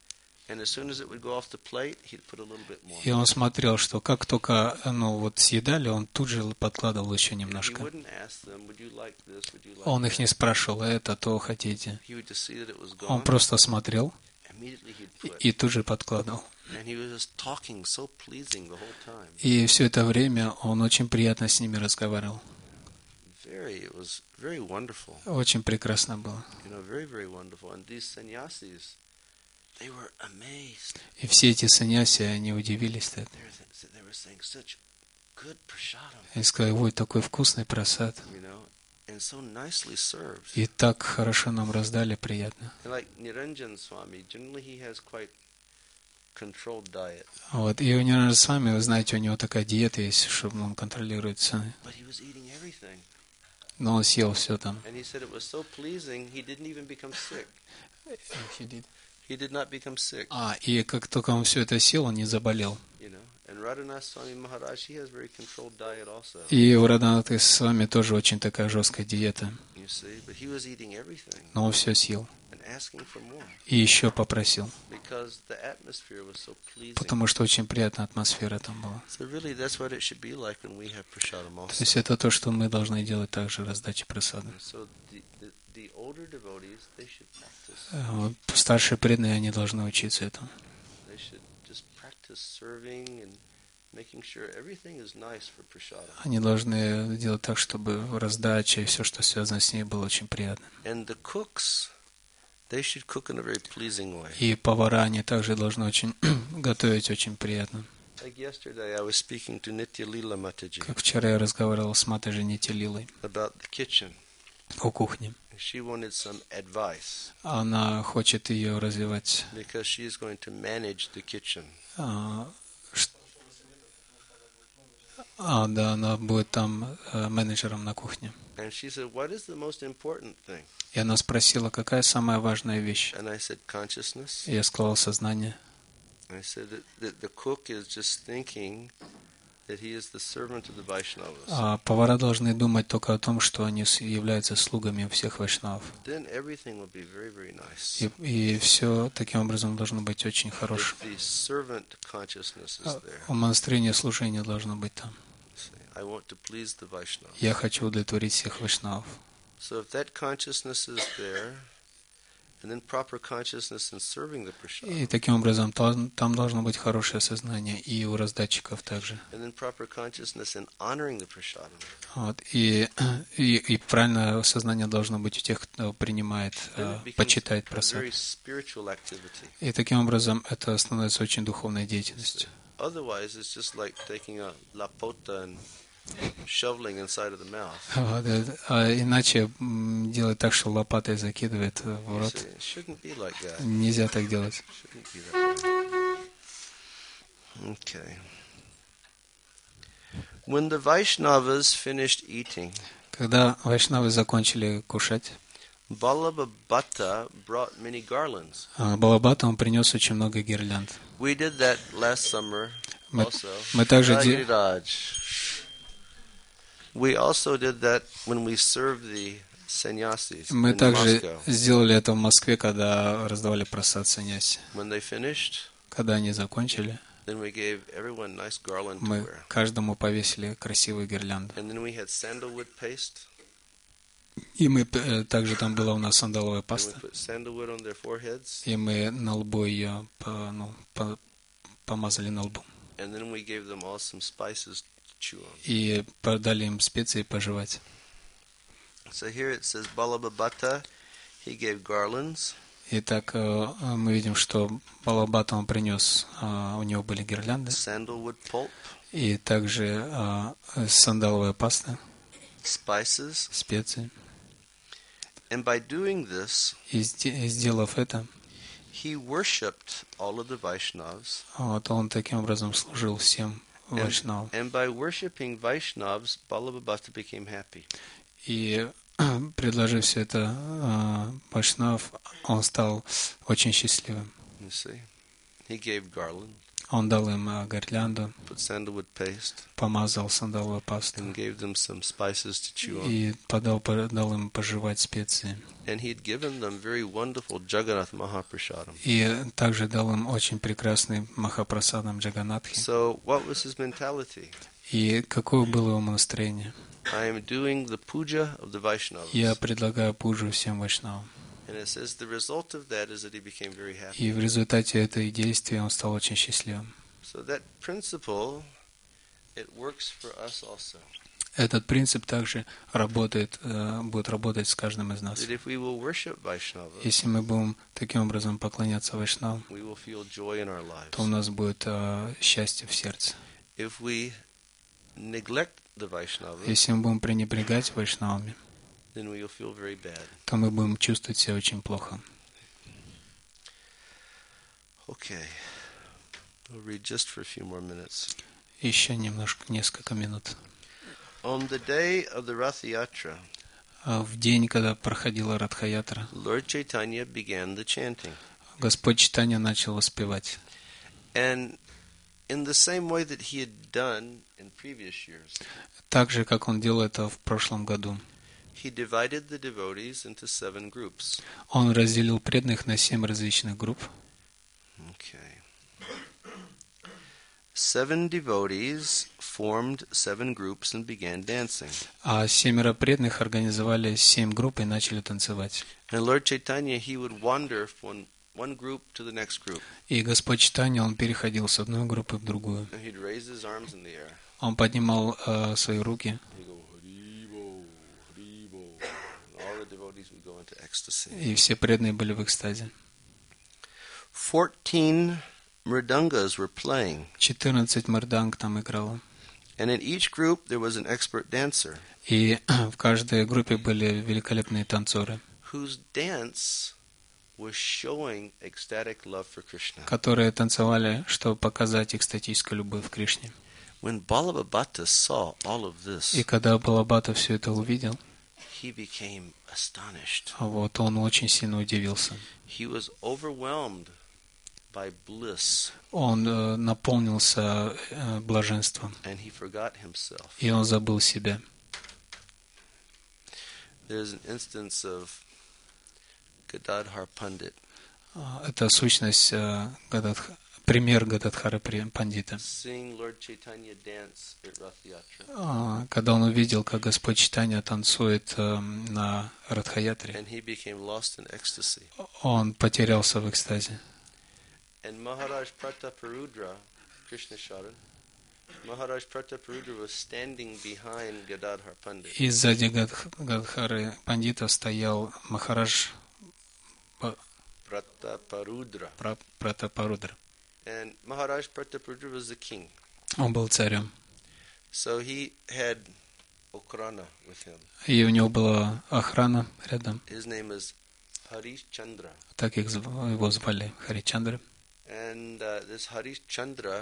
And as soon as it would go off the plate, he'd put a little bit more. И он смотрел, что как только, ну, вот съедали, он тут же подкладывал еще He немножко. wouldn't ask them, would you like this, would you like Он их не that? спрашивал, это, то хотите. He would just see that it was Он gone. просто смотрел Immediately he'd и, put. и тут же подкладывал. And he was just talking so pleasing the whole time. И все это время он очень приятно с ними разговаривал. Very, it was very wonderful. Очень прекрасно было. You know, very, very wonderful. And these sannyasis, they were amazed. И все эти саньяси, они удивились. They were, th- they were saying such good prasadam, И сказали, ой, такой вкусный просад. you know, and so nicely served. И так хорошо нам раздали, приятно. And like Niranjan Swami, generally he has quite controlled diet. Вот. И у него же с вами, вы знаете, у него такая диета есть, чтобы он контролирует цены. But he was eating everything. Но он съел все там. And he said it was so pleasing, he didn't even become sick. He did not become sick, А, и как только он все это съел, он не заболел. you know. And Radhanath Swami Maharaj, he has very controlled diet also, И у Радханатха с вами тоже очень такая жесткая диета. you see. But he was eating everything Но он все съел. and asking for more И еще попросил. because the atmosphere was so pleasing. Потому что очень приятная атмосфера там была. So really, that's what it should be like when we have prasadam То also. есть это то, что мы должны делать также, раздачи просады. So the, the, the older devotees, they should practice. Вот старшие преданные, они должны учиться этому. They should just practice serving and making sure everything is nice for prasadam. Они должны делать так, чтобы раздача и все, что связано с ней, было очень приятно. And the cooks, they should cook in a very pleasing way. И повара, они также должны очень готовить очень приятно. Like yesterday, I was speaking to Nitya Leela Mataji Как вчера я разговаривал с Матаджи Нитилилой about the kitchen. о кухне. She wanted some advice Она хочет ее развивать. because she is going to manage the kitchen. А, ш- а, да, она будет там э, менеджером на кухне. And she said, what is the most important thing? И она спросила, какая самая важная вещь. And I said, consciousness. И я сказал, сознание. I said that, that the cook is just thinking that he is the servant of the Vaishnavas. А повара должны думать только о том, что они с- являются слугами всех вайшнавов. Then everything will be very, very nice. И, и все таким образом должно быть очень If хорошим. the servant consciousness is there, Умонастроение служения должно быть там. say, I want to please the Vaishnavas. Я хочу удовлетворить всех вайшнавов. So if that consciousness is there, and then proper consciousness in serving the prasad, И таким образом там, там должно быть хорошее сознание и у раздатчиков также. and then proper consciousness in honoring the prasadam, Вот. И, и, и правильное сознание должно быть у тех, кто принимает, then э, it becomes почитает a просад. very spiritual activity. И таким образом это становится очень духовной деятельностью. Otherwise, it's just like taking a lapota and shoveling inside of the mouth. Вот, э, а иначе м, делать так, что лопатой закидывает э, в You рот. see, it shouldn't be like that. Нельзя так делать. Shouldn't be that way. Okay. When the Vaishnavas finished eating, Когда вайшнавы закончили кушать, Vallabha Bhatta brought many garlands. а, Балабата он принес очень много гирлянд. We did that last summer Мы, also. мы также де- Giriraj. We also did that when we served the sannyasis мы in также Moscow. сделали это в Москве, когда раздавали просад саньяси. When they finished, Когда они закончили, then we gave everyone nice garland to мы wear. каждому повесили красивую гирлянду. And then we had sandalwood paste, И мы э, также там была у нас сандаловая and we паста, put sandalwood on their foreheads, и мы на лбу ее по- ну, по- помазали на лбу. and then we gave them all some spices to chew on. И подали им специи пожевать. So here it says Vallabha Bhatta, he gave garlands, Итак, э, мы видим, что Балабата он принес, э, у него были гирлянды, sandalwood pulp, и также э, сандаловая паста, spices, специи. and by doing this, И сде- и сделав это, he worshipped all of the Vaishnavas, вот, он таким образом служил всем and, вайшнавам. and by worshipping Vaishnavas, Vallabha Bhatta became happy. И предложив все это э, вайшнав, он стал очень счастливым. You see, he gave garland, Он дал им а, гирлянду, put sandalwood paste, помазал сандаловую пасту and gave them some spices to chew on. и подал, по- дал им пожевать специи. And he had given them very wonderful Jagannath Mahaprasadam. И также дал им очень прекрасный Махапрасадам Джаганатхи. So what was his mentality? И какое было его настроение? I am doing the puja of the Vaishnavas. Я предлагаю пуджу всем вайшнавам. And it says the result of that is that he became very happy. И в результате этой действия он стал очень счастливым. So that principle, it works for us also. Этот принцип также работает, э, будет работать с каждым из нас. That if we will worship Vaishnavas, Если мы будем таким образом поклоняться вайшнавам, we will feel joy in our то у lives. нас будет э, счастье в сердце. If we neglect the Vaishnavas, Если мы будем пренебрегать вайшнавами, then we will feel very bad. то мы будем чувствовать себя очень плохо. Okay. We'll read just for a few more minutes. Еще немножко, несколько минут. On the day of the Rath Yatra, А в день, когда проходила Радха-ятра, Lord Chaitanya began the chanting. Господь Чайтанья начал воспевать. And in the same way that he had done in previous years, Так же, как он делал это в прошлом году. he divided the devotees into seven groups. Он разделил преданных на семь различных групп. Okay. Seven devotees formed seven groups and began dancing. А семеро преданных организовали семь групп и начали танцевать. And Lord Chaitanya, he would wander from one group to the next group. И Господь Чайтанья, он переходил с одной группы в другую. And he'd raise his arms in the air. Он поднимал э, свои руки, He'd go, Haribo, Haribo. And all the devotees would go into ecstasy. и все преданные были в экстазе. Fourteen mridangas were playing. четырнадцать мырданг там играло. And in each group there was an expert dancer И в каждой группе были великолепные танцоры, whose dance was showing ecstatic love for Krishna. которые танцевали, чтобы показать экстатическую любовь к Кришне. When Balabhabata saw all of this, И когда Балабата все это увидел, he became astonished. вот он очень сильно удивился. He was overwhelmed by bliss, Он э, наполнился э, блаженством, and he forgot himself. и он забыл себя. There's an instance of Gadadhar Pandit А, Это сущность, э, Гададх- пример Гададхара При- Пандита. seeing Lord Chaitanya dance at Rath Yatra, А, Когда он увидел, как Господь Чайтанья танцует э, на Радха-ятре, and he became lost in ecstasy. он потерялся в экстазе. And Maharaj Prataparudra, Krishna Sharan, Maharaj Prataparudra was standing behind Gadadhar Pandit. И сзади Гадх- Гададхары Пандита стоял Махарадж Па- Prataparudra. Пра- Пратапарудра. And Maharaj Prataparudra was the king. Он был царем. So he had Okrana with him. И у него была охрана рядом. His name is Harish Chandra. Так их зв- его звали Харичандра. And uh, this Harish Chandra,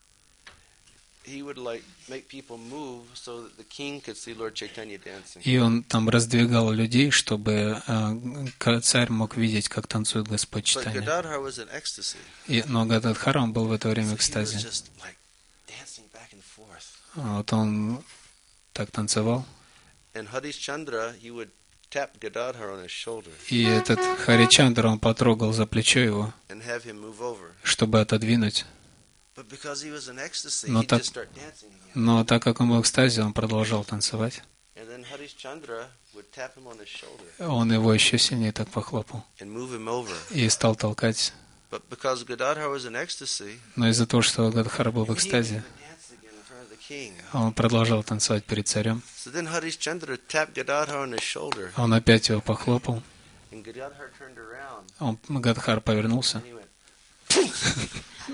he would like make people move so that the king could see Lord Chaitanya dancing. И он там раздвигал людей, чтобы э, к- царь мог видеть, как танцует Господь But Чайтанья. Gadadhar was in ecstasy. И, но Гададхар, он был в это время в So he was экстазе. just like dancing back and forth. Вот он так танцевал. And Harish Chandra, he would tap Gadadhar on his shoulder И этот Харичандра, он потрогал за плечо его, and have him move over. чтобы отодвинуть. But because he was in ecstasy, Но he'd так- just start dancing again. Но так как он был в экстазе, он продолжал танцевать. And then Harish Chandra would tap him on his shoulder Он его еще сильнее так похлопал and move him over. и стал толкать. But because Gadadhar was in ecstasy, Но из-за того, что Гададхар был в he would экстазе, dance again in front of the king. он продолжал танцевать перед царем. So then Harish Chandra tapped Gadadhar on his shoulder, Он опять его похлопал. and Gadadhar turned around Он, Гададхар повернулся. and he went,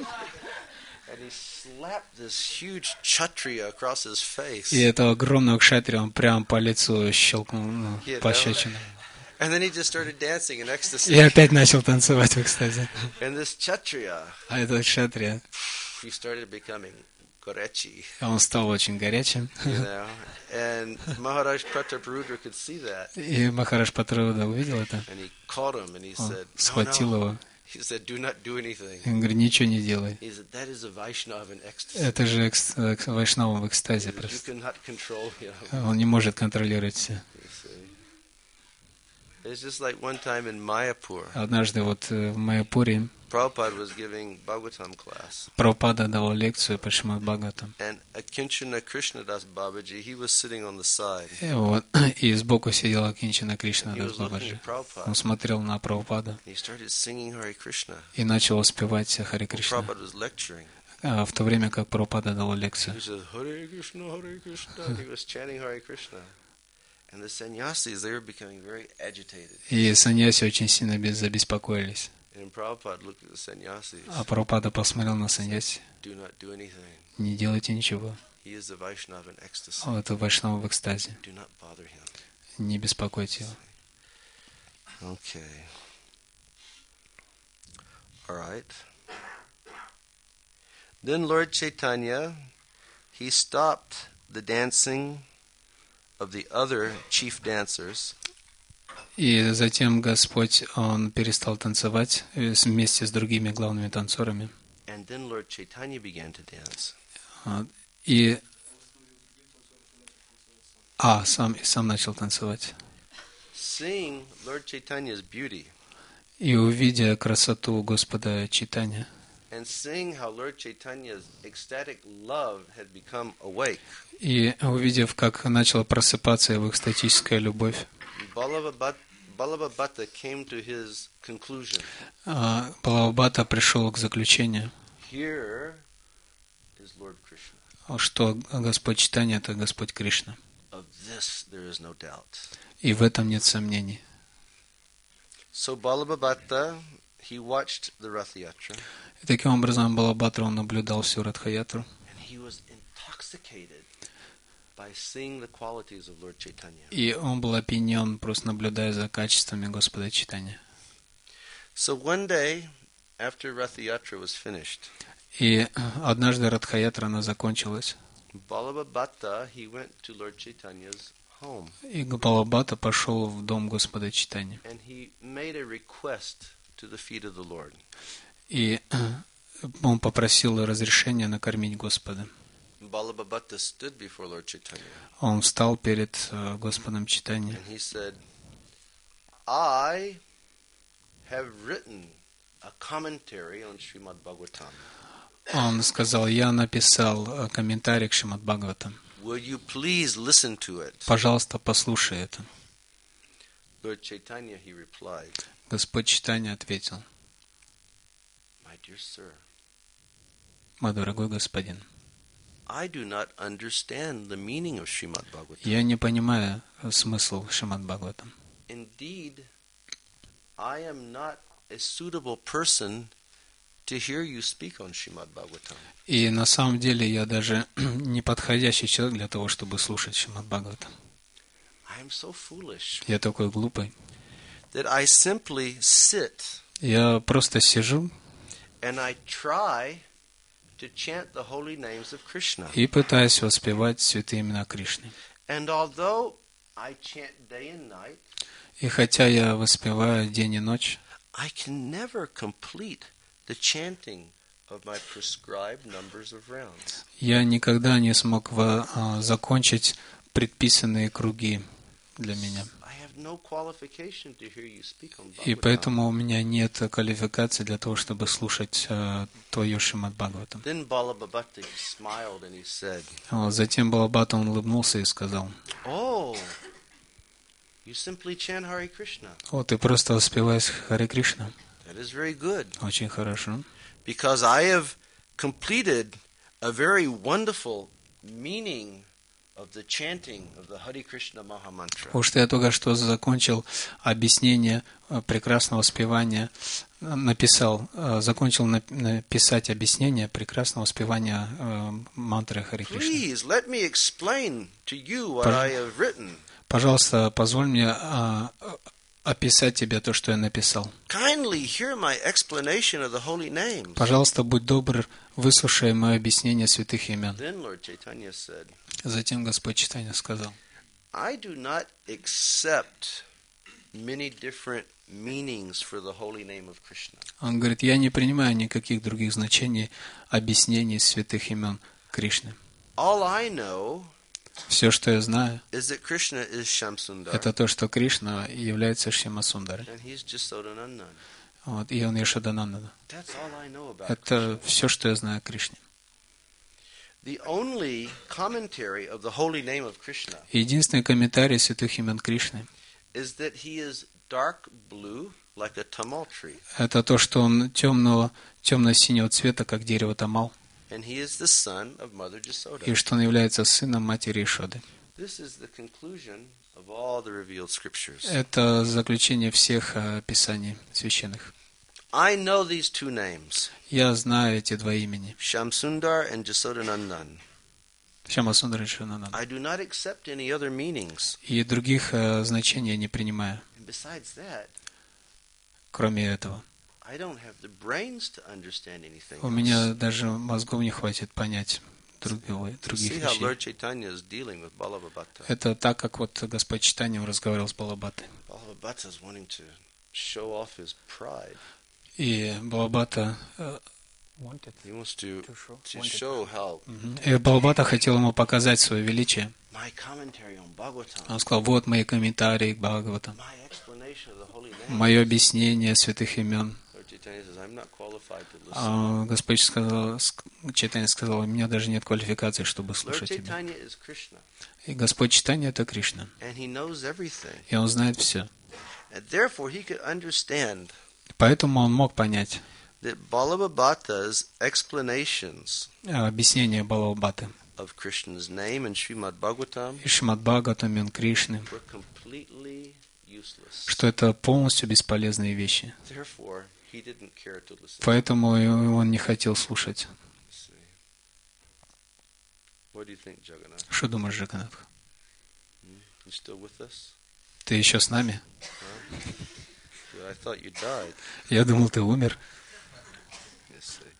and he slapped this huge kshatriya across his face. И этого огромного кшатрия он прямо по лицу щелкнул, ну, Yeah, пощечину. And then he just started dancing in И ecstasy. опять начал танцевать в экстазе. And this kshatriya, А этот кшатрия, he started becoming gorechi, он стал очень горячим. you know. And Maharaj Prataparudra could see that. И Махарадж Патруда увидел это. And he caught him and he Он said, no, схватил no, его He said, "Do not do anything." Он говорит, ничего не делай. He said, "That is a Vaishnava in ecstasy. Это же экс, экс- Вайшнава в экстазе You просто. cannot control him." Он не может контролировать все. You see. It's just like one time in Mayapur, Однажды вот э, в Майяпуре Prabhupada was giving Bhagavatam class, Прабхупада давал лекцию по Шримад Бхагаватам. and Akinchana Krishnadas Babaji, he was sitting on the side. И, вот, и сбоку сидела Кинчана Кришна He Дас was looking Бабаджи. at Prabhupada. Он смотрел на Прабхупаду He started singing Hare Krishna. и начал воспевать Харе While Кришна. Prabhupada was lecturing. А в то время как Прабхупада дал He лекцию. said, Hare Krishna, Hare Krishna. And he was chanting Hare Krishna. And the sannyasis, they were becoming very agitated. И саньяси очень сильно без- забеспокоились. And Prabhupada looked at the sannyasis. А Прабхупада посмотрел на саньяси. Do not do anything. Не делайте ничего. He is the Vaishnava in ecstasy. А это Вайшнава в экстазе. Do not bother him. Не беспокойте его. Okay. All right. Then Lord Chaitanya, he stopped the dancing of the other chief dancers. И затем Господь, Он перестал танцевать э, с- вместе с другими главными танцорами. And then Lord Chaitanya began to dance. А, И а, сам, и сам начал танцевать. Seeing Lord Chaitanya's beauty И увидя красоту Господа Чайтанья, and seeing how Lord Chaitanya's ecstatic love had become awake, и увидев, как начала просыпаться его экстатическая любовь, Balabhat- Balabhabhata came to his conclusion. а, Балавабхата пришел к заключению, Here is Lord Krishna. что Господь Чайтанья — это Господь Кришна. Of this there is no doubt. И в этом нет сомнений. So Balabhabhata, he watched the Rath Yatra, И таким образом Балабхатра, он наблюдал всю Радхаятру, and he was intoxicated by seeing the qualities of Lord Chaitanya. и он был опьянен, просто наблюдая за качествами Господа Чайтанья. So one day, after Rath Yatra was finished, И однажды Радхаятра, она закончилась, Balabhabhata, he went to Lord Chaitanya's home, и Балабхата пошел в дом Господа Чайтанья. and he made a request to the feet of the Lord. И он попросил разрешения накормить Господа. Balabhabhata stood before Lord Chaitanya, Он встал перед э, Господом Чайтанья, and he said, I have written a commentary on Srimad Bhagavatam. он сказал: я написал э, комментарий к Шримад Бхагаватам. Will you please listen to it? Пожалуйста, послушай это. Lord Chaitanya, he replied, Господь Чайтанья ответил: My dear sir, мой дорогой господин, I do not understand the meaning of Srimad Bhagavatam. я не понимаю смысл Шримад Бхагаватам. Indeed, I am not a suitable person to hear you speak on Srimad Bhagavatam. И на самом деле я даже не подходящий человек для того, чтобы слушать Шримад Бхагаватам. I am so foolish Я такой глупый. that I simply sit Я просто сижу and I try to chant the holy names of Krishna. и пытаюсь воспевать святые имена Кришны. And although I chant day and night, И хотя я воспеваю день и ночь, I can never complete the chanting of my prescribed numbers of rounds. я никогда не смог во- а, закончить предписанные круги для меня. I have no qualification to hear you speak on И Bhagavatam. поэтому у меня нет квалификации для того, чтобы слушать э, твою Шримад Бхагаватам. Then Balabhabhata he smiled and he said, Вот, затем Балабхата, он улыбнулся и сказал: Oh, you simply chant Hare Krishna. о, ты просто воспеваешь Харе Кришна. That is very good, Очень хорошо. because I have completed a very wonderful meaning of the chanting of the Hare Krishna Mahamantra. Потому что я только что закончил объяснение э, прекрасного воспевания, э, написал, э, закончил нап- написать объяснение прекрасного воспевания э, мантры Харе Кришна. Please let me explain to you what Пож- I have written. Пожалуйста, позволь мне а, описать тебе то, что я написал. Kindly hear my explanation of the holy names. Пожалуйста, будь добр, выслушай мое объяснение святых имен. Then Lord Chaitanya said, Затем Господь Чайтанья сказал: I do not accept many different meanings for the holy name of Krishna. Он говорит, я не принимаю никаких других значений, объяснений святых имен Кришны. All I know Все, что я знаю, is that Krishna is Shamsundar, это то, что Кришна является Шьямасундарой. and he's Jasodanandan. Вот, и он Яшоданандана. That's all I know about Это Krishna. все, что я знаю о Кришне. The only commentary of the holy name of Krishna Единственный комментарий святых имен Кришны is that he is dark blue like a tamal tree, — это то, что он темного, темно-синего цвета, как дерево тамал, and he is the son of Mother и Jasoda. что он является сыном матери Ишоды. This is the conclusion of all the revealed scriptures. Это заключение всех э, писаний священных. I know these two names, Я знаю эти два имени. Shamsundar and Jasodanandan. Шьямасундар и Шьямасундар. I do not accept any other meanings. И других э, значений я не принимаю, And besides that, кроме этого. I don't have the brains to understand anything У else. меня даже мозгов не хватит понять другого, You других see how вещей. Lord Chaitanya is dealing with Balabhabata. Это так, как вот Господь Читанием разговаривал с Балабатой. Balabhabata is wanting to show off his pride. И Балабата э, He wants to, To show- to wanted. show how Мгм. И Балабата хотел ему показать свое величие. my commentary on Bhagavatam, Он сказал, вот мои комментарии к Бхагаватам, my explanation of the holy name. мое объяснение святых имен. Lord Chaitanya says, I'm not qualified to listen. А Господь сказал, Чайтанья сказал, у меня даже нет квалификации, чтобы Lord слушать тебя. Chaitanya is Krishna, И Господь Чайтанья — это Кришна. and he knows everything. И он знает все. And therefore, he could understand Поэтому он мог понять that Balabhabata's explanations а, объяснение Балабаты of Krishna's name in Srimad Bhagavatam и Шримад Бхагаватам, имен Кришны, were completely useless. что это полностью бесполезные вещи. Therefore, he didn't care to listen. Поэтому и он не хотел слушать. Let's see. What do you think, Jagannath? Что думаешь, Джаганнат? You still with us? Ты еще с нами? Yeah, I thought you died. Я думал, ты умер. Let's see.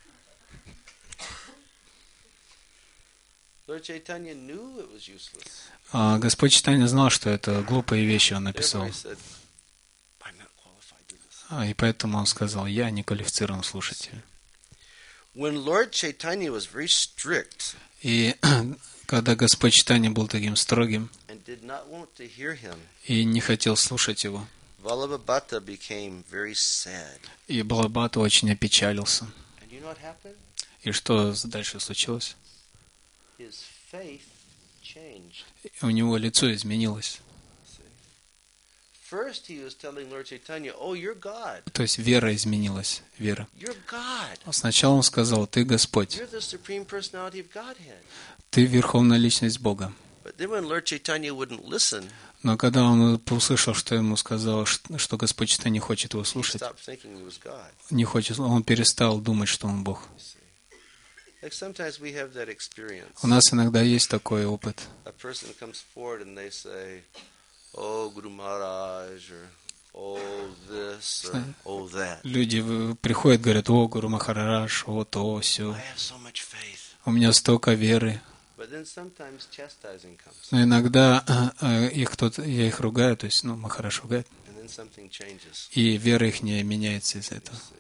Lord Chaitanya knew it was useless. А Господь Чайтанья знал, что это глупые вещи он Therefore, написал. he said, I'm not qualified to listen. А, и поэтому он сказал, я не квалифицирован слушатель. When Lord Chaitanya was very strict И когда Господь Чайтанья был таким строгим and did not want to hear him, и не хотел слушать его, Vallabhabata became very sad. и Балабата очень опечалился. And you know what happened? И что дальше случилось? His faith changed. У него лицо изменилось. See? First he was telling Lord Chaitanya, oh, you're God. То есть вера изменилась. Вера. You're God. Сначала он сказал, ты Господь, You're the supreme personality of Godhead. ты верховная личность Бога. But then when Lord Chaitanya wouldn't listen, Но когда он услышал, что ему сказал, что Господь Чайтанья не хочет его he слушать, stopped thinking he was God. не хочет, он перестал думать, что он Бог. You see? Like sometimes we have that experience. У нас иногда есть такой опыт. A person comes forward and they say, oh, Guru Maharaj, or oh, this, or oh, that. Люди в- приходят, говорят, о, Гуру Махарадж, о, то, I сё. have so much faith. У меня столько веры. But then sometimes chastising comes, Но иногда а, а, их кто-то, я их ругаю, то есть, ну, Махарадж ругает, and then something changes. и вера их не меняется из-за этого. You see.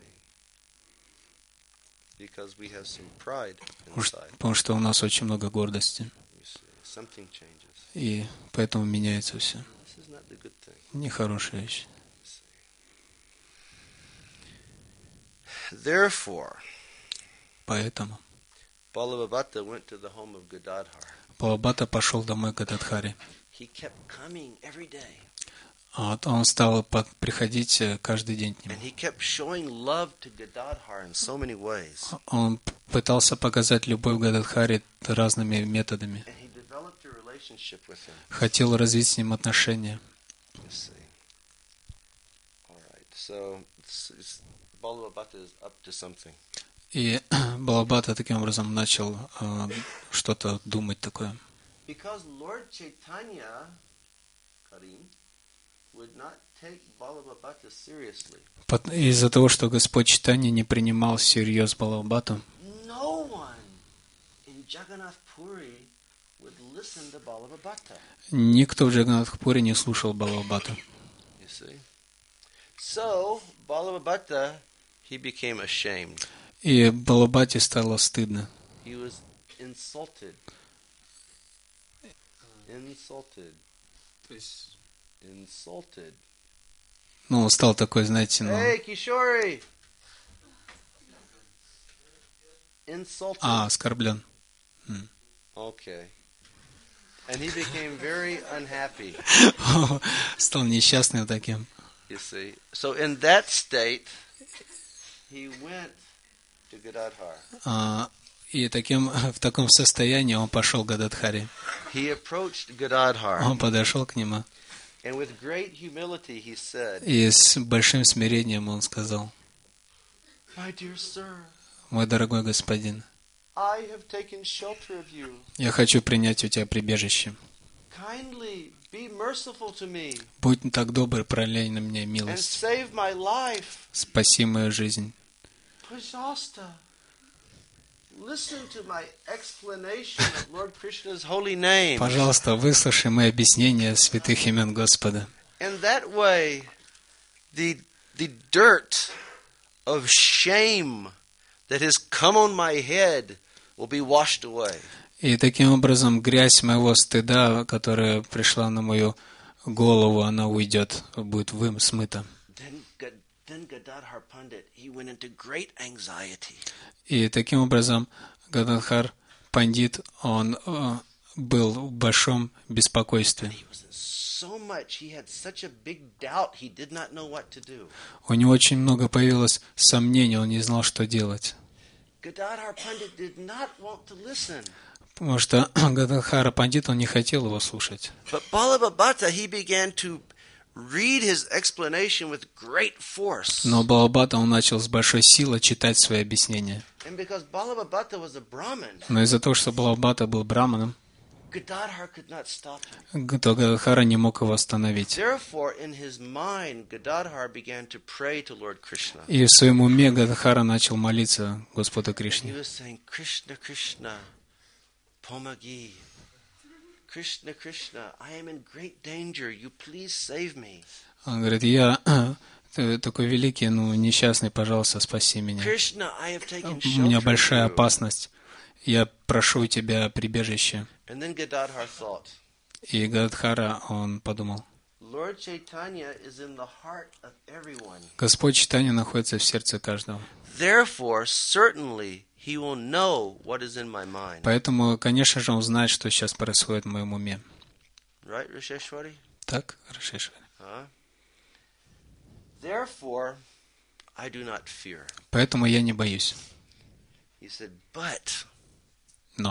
Because we have some pride Потому что, inside. потому что у нас очень много гордости, You see. Something changes. и поэтому меняется все. This is not the good thing. Нехорошая вещь. Therefore, Поэтому Balabhabata went to the home of Gadadhar. Балабата пошел домой к Гададхаре. He kept coming every day. А вот он стал по- приходить э, каждый день к And нему. he kept showing love to Gadadhar in so many ways. Он п- пытался показать любовь Гададхаре разными методами. And he developed a relationship with him. Хотел развить с ним отношения. You see. All right. So it's, it's, Balabhabata is up to something. И Балабата таким образом начал э, что-то думать такое. Because Lord Chaitanya, Karim, would not take Balabhabata seriously. Пот- Из-за того, что Господь Чайтанья не принимал всерьез Балабату, No one in Jagannath Puri would listen to Balabhabata. никто в Джаганнатхпуре не слушал Балабату. You You see? So, Balabhatta, he became ashamed. И Балабхате стало стыдно. He was insulted. Insulted. Insulted. Ну, он стал такой, знаете, ну... Hey, Kishori! Insulted. А, оскорблен. Okay. And he became very unhappy. Стал несчастным таким. You see. So in that state, he went to Gadadhar. А, и таким, в таком состоянии он пошел к Гададхаре. He approached Gadadhar. Он подошел к нему. And with great humility he said, И с большим смирением он сказал: My dear sir, мой дорогой господин, I have taken shelter of you. я хочу принять у тебя прибежище. Kindly be merciful to me Будь так добр, пролей на меня and милость. save my life. Спаси мою жизнь. Pujasta, listen to my explanation of Lord Krishna's holy name. Пожалуйста, выслушай мои объяснения святых имен Господа. And that way, the the dirt of shame that has come on my head will be washed away. И таким образом грязь моего стыда, которая пришла на мою голову, она уйдет, будет вым смыта. Then, then Gadadhar Pandit, he went into great anxiety. И таким образом Гададхар Пандит, он э, был в большом беспокойстве. He was in so much, he had such a big doubt, he did not know what to do. У него очень много появилось сомнений, он не знал, что делать. Gadadhar Pandit did not want to listen. Потому что Гададхара Пандит, он не хотел его слушать. But Balabhatta, he began to read his explanation with great force. Но Балабхата, он начал с большой силой читать свои объяснения. And because Balabhatta was a Brahmin, Но из-за того, что Балабхата был браманом, Gadadhar could not stop him. то Гададхара не мог его остановить. Therefore, in his mind, Gadadhar began to pray to Lord Krishna. И в своем уме Гададхара начал молиться Господу He Кришне. was saying, Krishna, Krishna, Pomagi. Krishna, Krishna, I am in great danger. You please save me. Он говорит: я ты такой великий, ну, несчастный, пожалуйста, спаси меня. Krishna, I have taken У меня shelter большая of you. опасность. Я прошу у тебя прибежище. And then Gadadhar thought, И Гададхара, он подумал: Lord Chaitanya is in the heart of everyone. Господь Чайтанья находится в сердце каждого. Therefore, certainly, he will know what is in my mind. Поэтому, конечно же, он знает, что сейчас происходит в моем уме. Right, Risheshwari? Так, Рашишвари? Huh? Therefore, I do not fear. Поэтому я не боюсь. He said, but Но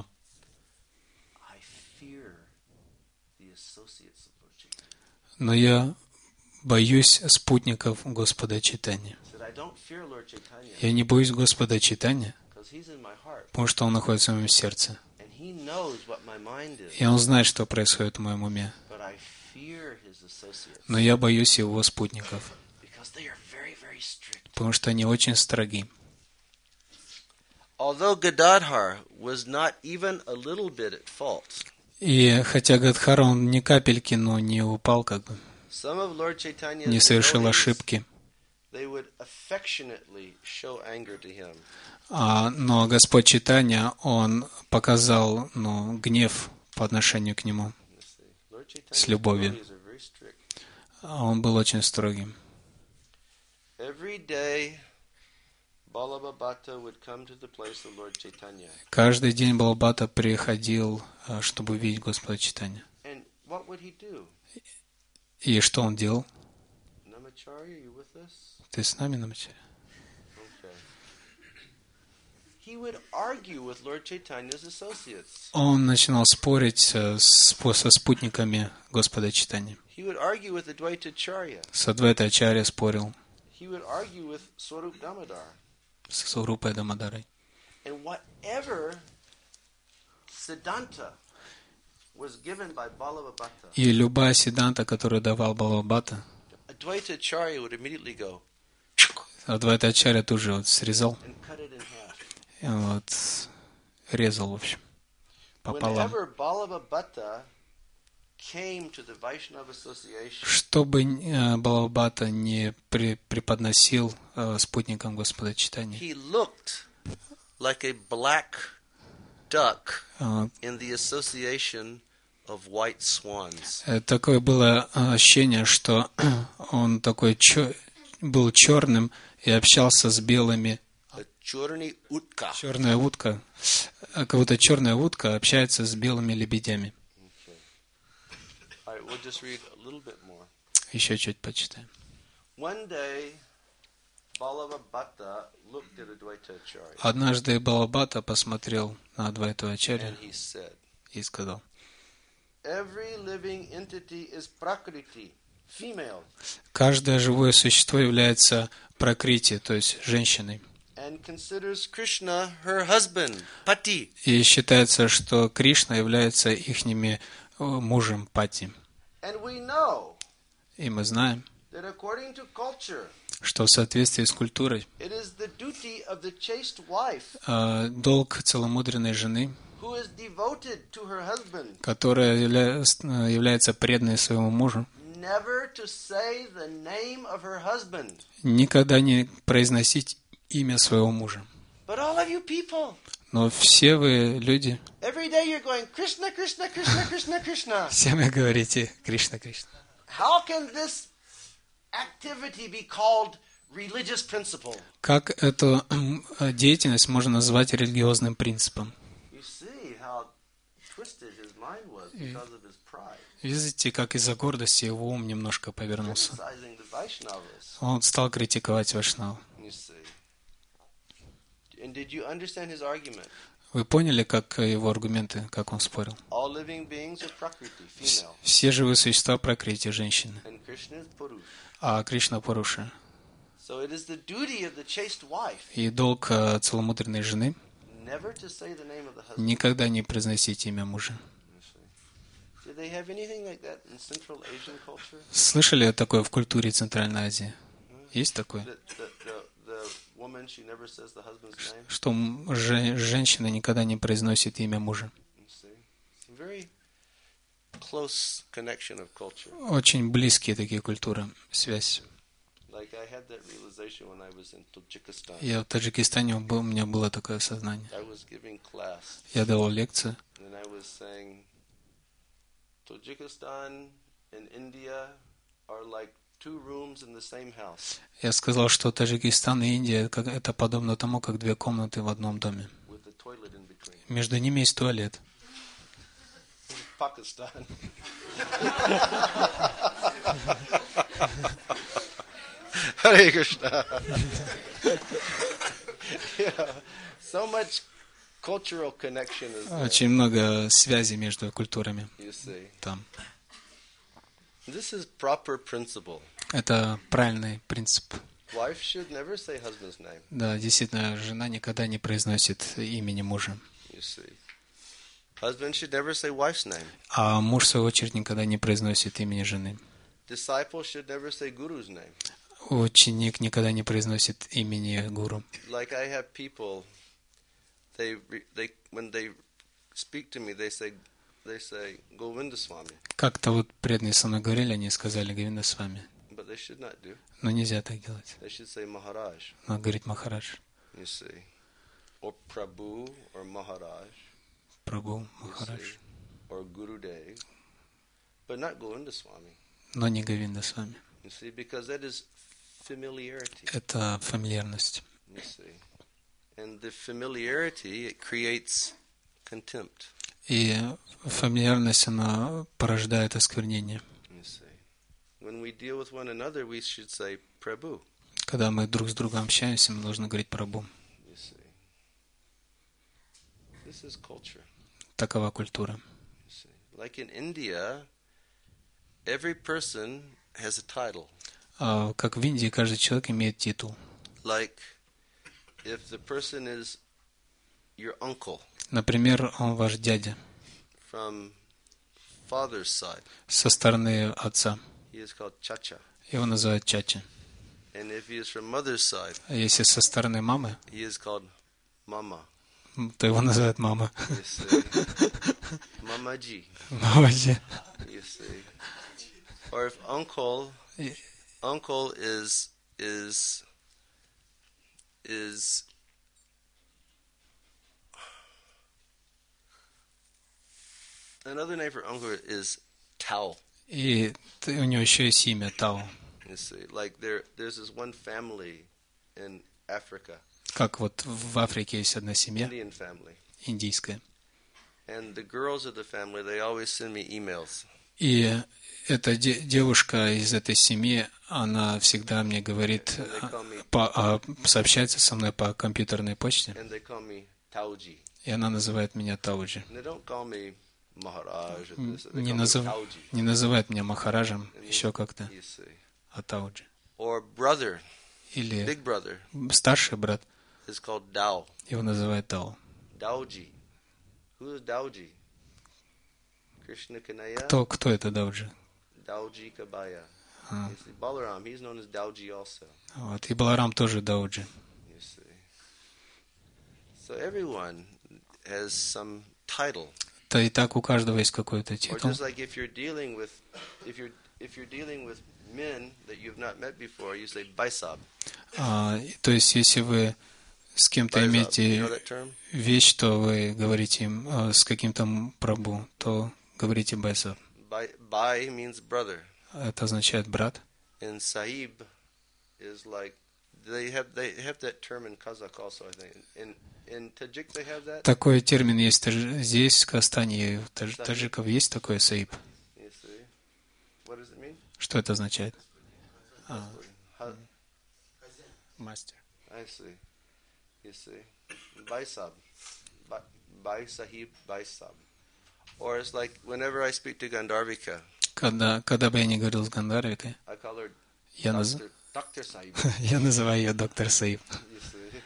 I fear the associates of Lord Chaitanya. Но я боюсь спутников Господа Чайтаньи. He said, I don't fear Lord Chaitanya Я не боюсь Господа Чайтаньи, because he's in my heart потому что Он находится в моем сердце. and he knows what my mind is. И Он знает, что происходит в моем уме. But I fear his associates Но я боюсь Его спутников, because they are very, very strict. потому что они очень строги. Although Gadadhar was not even a little bit at fault, И хотя Гададхара, он ни капельки, но не упал, как бы, some of Lord Chaitanya's не совершил devotees, ошибки. they would affectionately show anger to him. А, но Господь Чайтанья, Он показал, ну, гнев по отношению к Нему. Lord Chaitanya's С любовью. devotees are very strict. Он был очень строгим. Every day, Balabhatta would come to the place of Lord Chaitanya. Каждый день Балабхата приходил, а, чтобы увидеть Господа Чайтанья. And what would he do? И что он делал? Namacharya, are you with us? Ты с нами, Намачарья? Okay. He would argue with Lord Chaitanya's associates. Он начинал спорить со, со спутниками Господа Чайтаньи. He would argue with Advaitacharya. С Адвайтачарья спорил, He would argue with Swarup Damodar. с Сурупой Дамадарой. And whatever Siddhanta was given by Balabhatta, И любая седанта, которую давал Балабхата, Advaitacharya would immediately go Адвайтачарья тут же вот срезал, and cut it in half. и вот резал, в общем, пополам. Whenever Balabhatta came to the Vaishnava Association, Чтобы э, Балабхата не при- преподносил э, спутникам Господа читания, he looked like a black duck э, in the association of white swans. э, такое было ощущение, что он такой чё- был черным и общался с белыми. A churni utka. Черная утка, э, как будто черная утка общается с белыми лебедями. All right, we'll just read a little bit more. Еще чуть почитаем. One day, Balabhata looked at Advaitacharya Однажды Балабхата посмотрел на Адвайту-ачарью and he said, и сказал: every living entity is Prakriti, female, каждое живое существо является пракрити, то есть женщиной. and considers Krishna her husband, Pati. И считается, что Кришна является ихними э, мужем Пати. And we know И мы знаем, that according to culture, что в соответствии с культурой it is the duty of the chaste wife э, долг целомудренной жены, who is devoted to her husband, которая явля- э, является преданной своему мужу, never to say the name of her husband. никогда не произносить имя своего мужа. But all of you people, Но все вы, люди, every day you're going, Krishna, Krishna, Krishna, Krishna, Krishna. все вы говорите Кришна, Кришна. How can this activity be called religious principle? Как эту м, деятельность можно назвать религиозным принципом? You see how twisted his mind was because of his pride, Видите, как из-за гордости его ум немножко повернулся. criticizing the Vaishnavas. Он стал критиковать Вайшнаву. You see. And did you understand his argument? Вы поняли, как его аргументы, как он спорил? All living beings are Prakriti, female, Все живые существа пракрити, женщины, and Krishna is Purush. а Кришна Пуруша. So it is the duty of the chaste wife И долг э, целомудренной жены never to say the name of the husband. никогда не произносить имя мужа. You see. Did they have anything like that in Central Asian culture? Слышали такое в культуре Центральной Азии? Есть такое? The, the, the, the woman, she never says the husband's name. Что м- же- женщина никогда не произносит имя мужа. You see. Very close connection of culture. Очень близкие такие культуры, связь. Like I had that realization when I was in Tajikistan. Я в Таджикистане, был- у меня было такое сознание. I was giving class Я давал лекцию, and I was saying Tajikistan and India are like two rooms in the same house я сказал, что Таджикистан и Индия как- это подобно тому, как две комнаты в одном доме. with the toilet in between. Между ними есть туалет. Pakistan. Hare Krishna. Yeah, so much cultural connection is there, Очень много связей между культурами you see. там. This is proper principle. Это правильный принцип. Wife should never say husband's name, Да, действительно, жена никогда не произносит имени мужа. you see. Husband should never say wife's name. А муж, в свою очередь, никогда не произносит имени жены. Disciple should never say guru's name. Ученик никогда не произносит имени гуру. Like I have people, they re- they when they speak to me, they say they say Govinda Swami, Как-то вот преданные со мной говорили, они сказали Говинда с вами. but they should not do. Но нельзя так делать. They should say Maharaj, Надо говорить Махарадж, you see, or Prabhu or Maharaj, Прабху, you Махарадж. see, or Gurudev, but not Govinda Swami. Но не Говинда с вами. You see, because that is familiarity. Это фамильярность. You see, and the familiarity it creates contempt. И фамильярность, она порождает осквернение. You see, when we deal with one another, we should say Prabhu. Когда мы друг с другом общаемся, мы должны говорить Прабху. You see, this is culture. Такова культура. You see, like in India, every person has a title. А, Как в Индии, каждый человек имеет титул. Like, if the person is your uncle Например, он ваш дядя from father's side, со стороны отца. he is called Chacha. Его называют чача. And if he is from mother's side, А если со стороны мамы, he is called Mama. то его называют мама. You see. Mamaji. Мамаджи. You see. Or if uncle, uncle is is is another name for uncle is Tao. И ты- у него еще есть имя Тао. You see, like there, there's this one family in Africa, Как вот в Африке есть одна семья, Indian family, индийская. and the girls of the family, they always send me emails. И эта де- девушка из этой семьи, она всегда мне говорит, а, по- а, сообщается со мной по компьютерной почте, And they call me Taoji. и она называет меня Тауджи. And they don't call me Maharaj or this. They Не, call me назыв- Taoji. не называет меня Махараджем, еще как-то, You see. а Тауджи. Or brother, Или big brother, старший брат, is called Dao. его называют Тао. Daoji. Who is Daoji? Krishna Kanaya? Кто, кто это Дауджи? Daoji Kabaya. А, You see, Balaram, he's known as Daoji also. вот. И Баларам тоже Дауджи. You see. So everyone has some title. То и так у каждого есть какой-то Or титул. just like if you're dealing with if you're if you're dealing with men that you've not met before, you say Baisab. А, то есть, если вы с кем-то Baisab. You имеете know that term? вещь, то вы говорите им а, с каким-то м- прабу, то говорите Байсаб. Bai, Bai means brother. Это означает брат. And Sahib is like they have they have that term in Kazakh also, I think. In in Tajik they have that. Такой термин есть таж- здесь, в Казахстане, и у таж- таджиков есть такой саиб. You see. What does it mean? Что это означает? Ha- Мастер. I see. You see. Baisab. Ba- Bai Sahib Baisab. Or it's like whenever I speak to Gandharvika, Когда, когда бы я не говорил с Гандарвикой, I call her я, наз... Doctor, Doctor Sahib. я называю ее доктор Саиб. You see.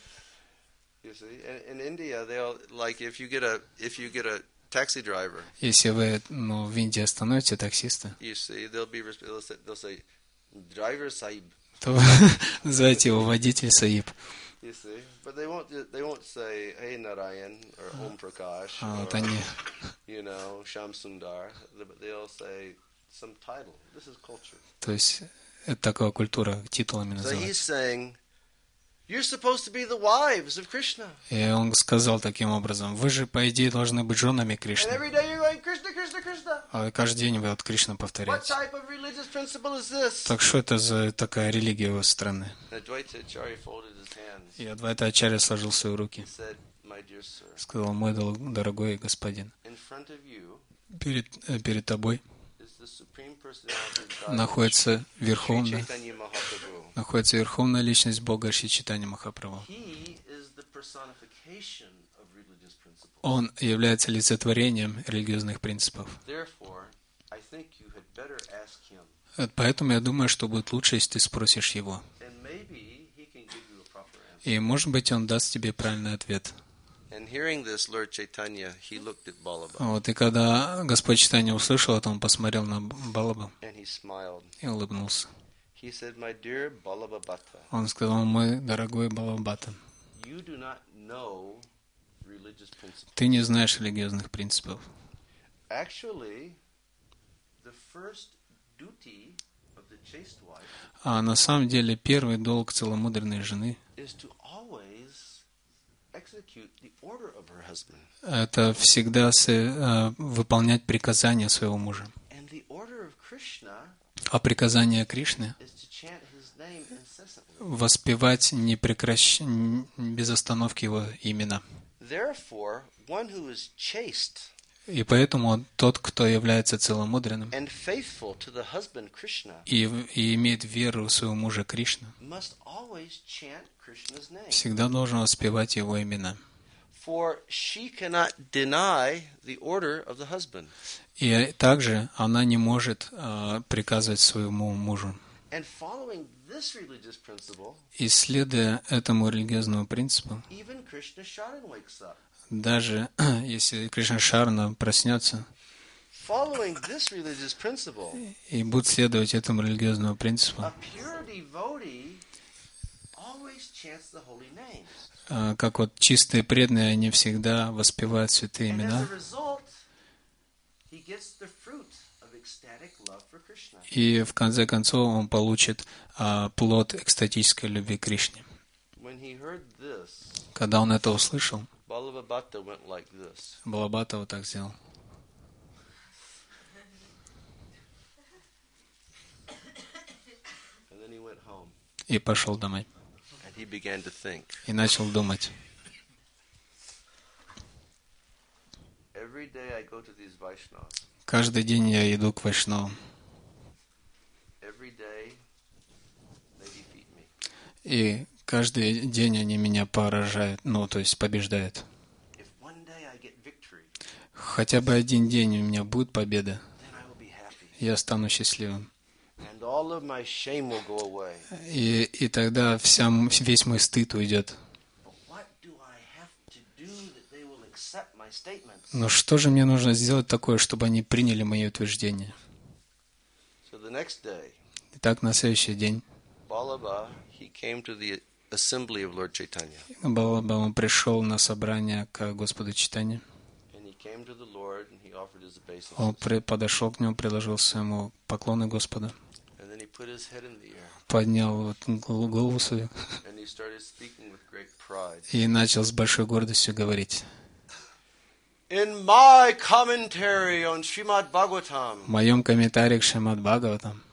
You see. In, in India, they'll like if you get a if you get a taxi driver, Если вы ну, в Индии остановите таксиста, you see, they'll be resp- they'll say, they'll say driver Sahib. то вы называете его водитель Саиб. You see, but they won't. They won't say, "Hey Narayan" or "Om Prakash" А вот or они, you know Sham Sundar. But they'll say some title. This is culture. то есть это такая культура, титулами So he's называется. saying, "You're supposed to be the wives of Krishna, И он сказал таким образом, вы же, по идее, должны быть женами and Кришны. every day you're going Krishna, Krishna, Krishna. А каждый день вы вот Кришна What повторяете. type of religious principle is this?" Так что это за такая религия у вас страны? Advaita Acharya folded his hands. И Адвайта Ачарья сложил свои руки. He said, "My dear sir, Сказал, мой дол- дорогой господин, in front of you перед, э, перед тобой is the supreme personality of God, находится Sri верховная, Chaitanya Mahaprabhu. находится верховная личность Бога Шри Чайтанья Махапрабху. He is the personification of religious principles. Он является олицетворением религиозных принципов. Therefore, I think you had better ask him, Э, Поэтому я думаю, что будет лучше, если ты спросишь его. and maybe he can give you a proper answer." И, может быть, он даст тебе правильный ответ. And hearing this, Lord Chaitanya, he looked at Ballabha Вот, и когда Господь Чайтанья услышал это, он посмотрел на Балаба and he smiled. и улыбнулся. He said, "My dear Ballabha Bhatta, Он сказал, мой дорогой Балабата, you do not know religious principles. ты не знаешь религиозных принципов. Actually, the first duty of the chaste wife А на самом деле первый долг целомудренной жены is to always execute the order of her husband. – это всегда с- э, выполнять приказания своего мужа. And the order of Krishna А приказание Кришны is to chant his name incessantly. – воспевать не прекращ... н- без остановки его имена. Therefore, one who is chaste И поэтому тот, кто является целомудренным and faithful to the husband Krishna и, в- и имеет веру в своего мужа Кришну, must always chant Krishna's name. всегда должен воспевать его имена. For she cannot deny the order of the husband. И также она не может э, приказывать своему мужу. And following this religious principle, И следуя этому религиозному принципу, even Krishna Sharan wakes up. даже если Кришна Шарна проснется Following this religious principle, и будет следовать этому религиозному принципу, a pure devotee always А, как вот чистые преданные, они всегда воспевают святые имена. И в конце концов он получит а, плод экстатической любви к Кришне. Когда он это услышал, Балабхата вот так сделал. И пошел домой. И начал думать. Каждый день я иду к Вайшнавам. И каждый день они меня поражают, ну, то есть побеждают. Хотя бы один день у меня будет победа, я стану счастливым. И, и тогда вся, весь мой стыд уйдет. Но что же мне нужно сделать такое, чтобы они приняли мои утверждения? Итак, на следующий день Балаба, он пришел на собрание к Господу Чайтанье. Он подошел к нему, предложил своему поклоны Господу. Поднял голову свою и начал с большой гордостью говорить. In my commentary on Srimad Bhagavatam, в моем комментарии к Шримад Бхагаватам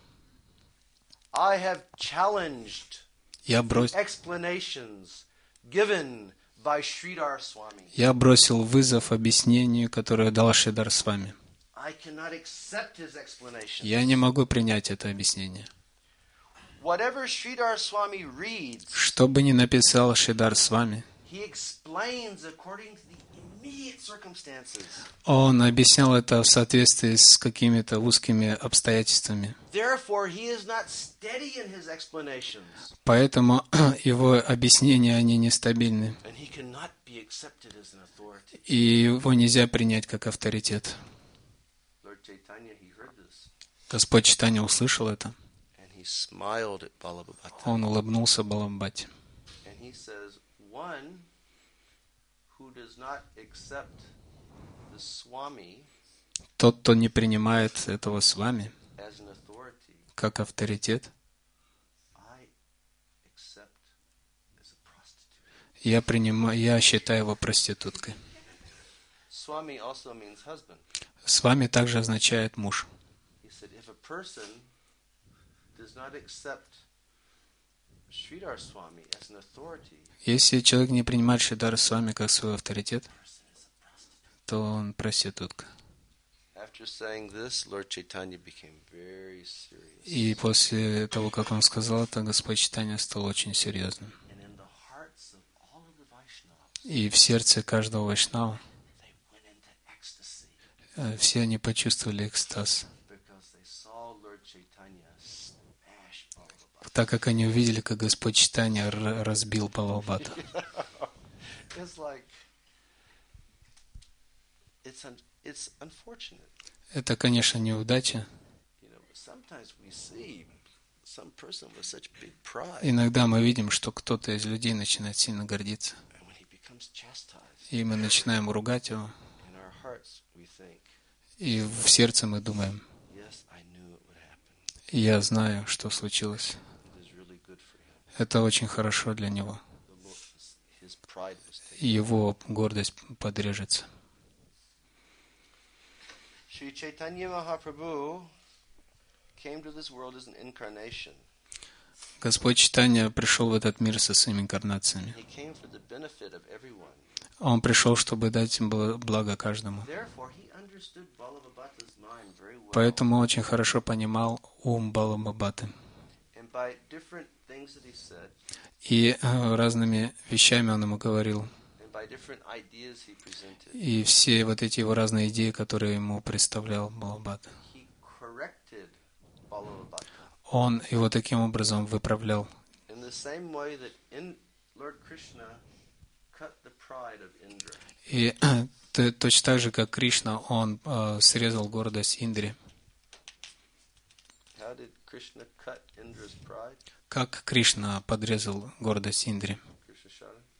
I have challenged я, брос... explanations given by Sridhar Swami. я бросил вызов объяснению, которое дал Шридар Свами. I cannot accept his explanations. Я не могу принять это объяснение. Whatever Sridhar Swami reads, что бы ни написал Шридар Свами, he explains according to the immediate circumstances. Он объяснял это в соответствии с какими-то узкими обстоятельствами. Therefore, he is not steady in his explanations. Поэтому его объяснения, они нестабильны. And he cannot be accepted as an authority. И его нельзя принять как авторитет. Lord Chaitanya, he heard this. Господь Чайтанья услышал это. And he smiled at Balabhata. Он улыбнулся Балабхате. And he says, one who does not accept the Swami Тот, кто не принимает этого с вами as an authority, как авторитет, I accept as a prostitute. я принимаю, я считаю его проституткой. Swami also means husband. С вами также означает муж. He said, if a person does not accept Sridhar Swami as an authority, Если человек не принимает Шридар Свами как свой авторитет, то он проститутка. after saying this, Lord Chaitanya became very serious. И после того, как он сказал это, Господь Чайтанья стал очень серьезным. And in the hearts of all of the Vaishnavas, И в сердце каждого вайшнава they went into ecstasy э, все они почувствовали экстаз, because they saw Lord Chaitanya smash Balabhata. так как они увидели, как Господь Чайтанья р- разбил Балабхату. It's like, it's un, it's unfortunate. Это, конечно, неудача. You know, sometimes we see some person with such big pride, Иногда мы видим, что кто-то из людей начинает сильно гордиться. and when he becomes chastised, И мы начинаем ругать его. in our hearts we think, И в сердце мы думаем, yes, I knew it would happen. я знаю, что случилось. It is really good for him. Это очень хорошо для него. The Lord, his pride was taken. Его гордость подрежется. Sri Chaitanya Mahaprabhu came to this world as an incarnation. Господь Чайтанья пришел в этот мир со своими инкарнациями. He came for the benefit of everyone. Он пришел, чтобы дать бл- благо каждому. Therefore, he understood Balabhata's mind very well. Поэтому очень хорошо понимал ум Балабхаты. And by different things that he said, И э, разными вещами он ему говорил. and by different ideas he presented, И все вот эти его разные идеи, которые ему представлял Балабхата, he corrected Balabhata он его таким образом выправлял. in the same way that in Lord Krishna cut the pride of Indra. И т- точно так же, как Кришна, он э, срезал гордость Индри. How did Krishna cut Indra's pride? Как Кришна подрезал гордость Индри? Krishna shot him.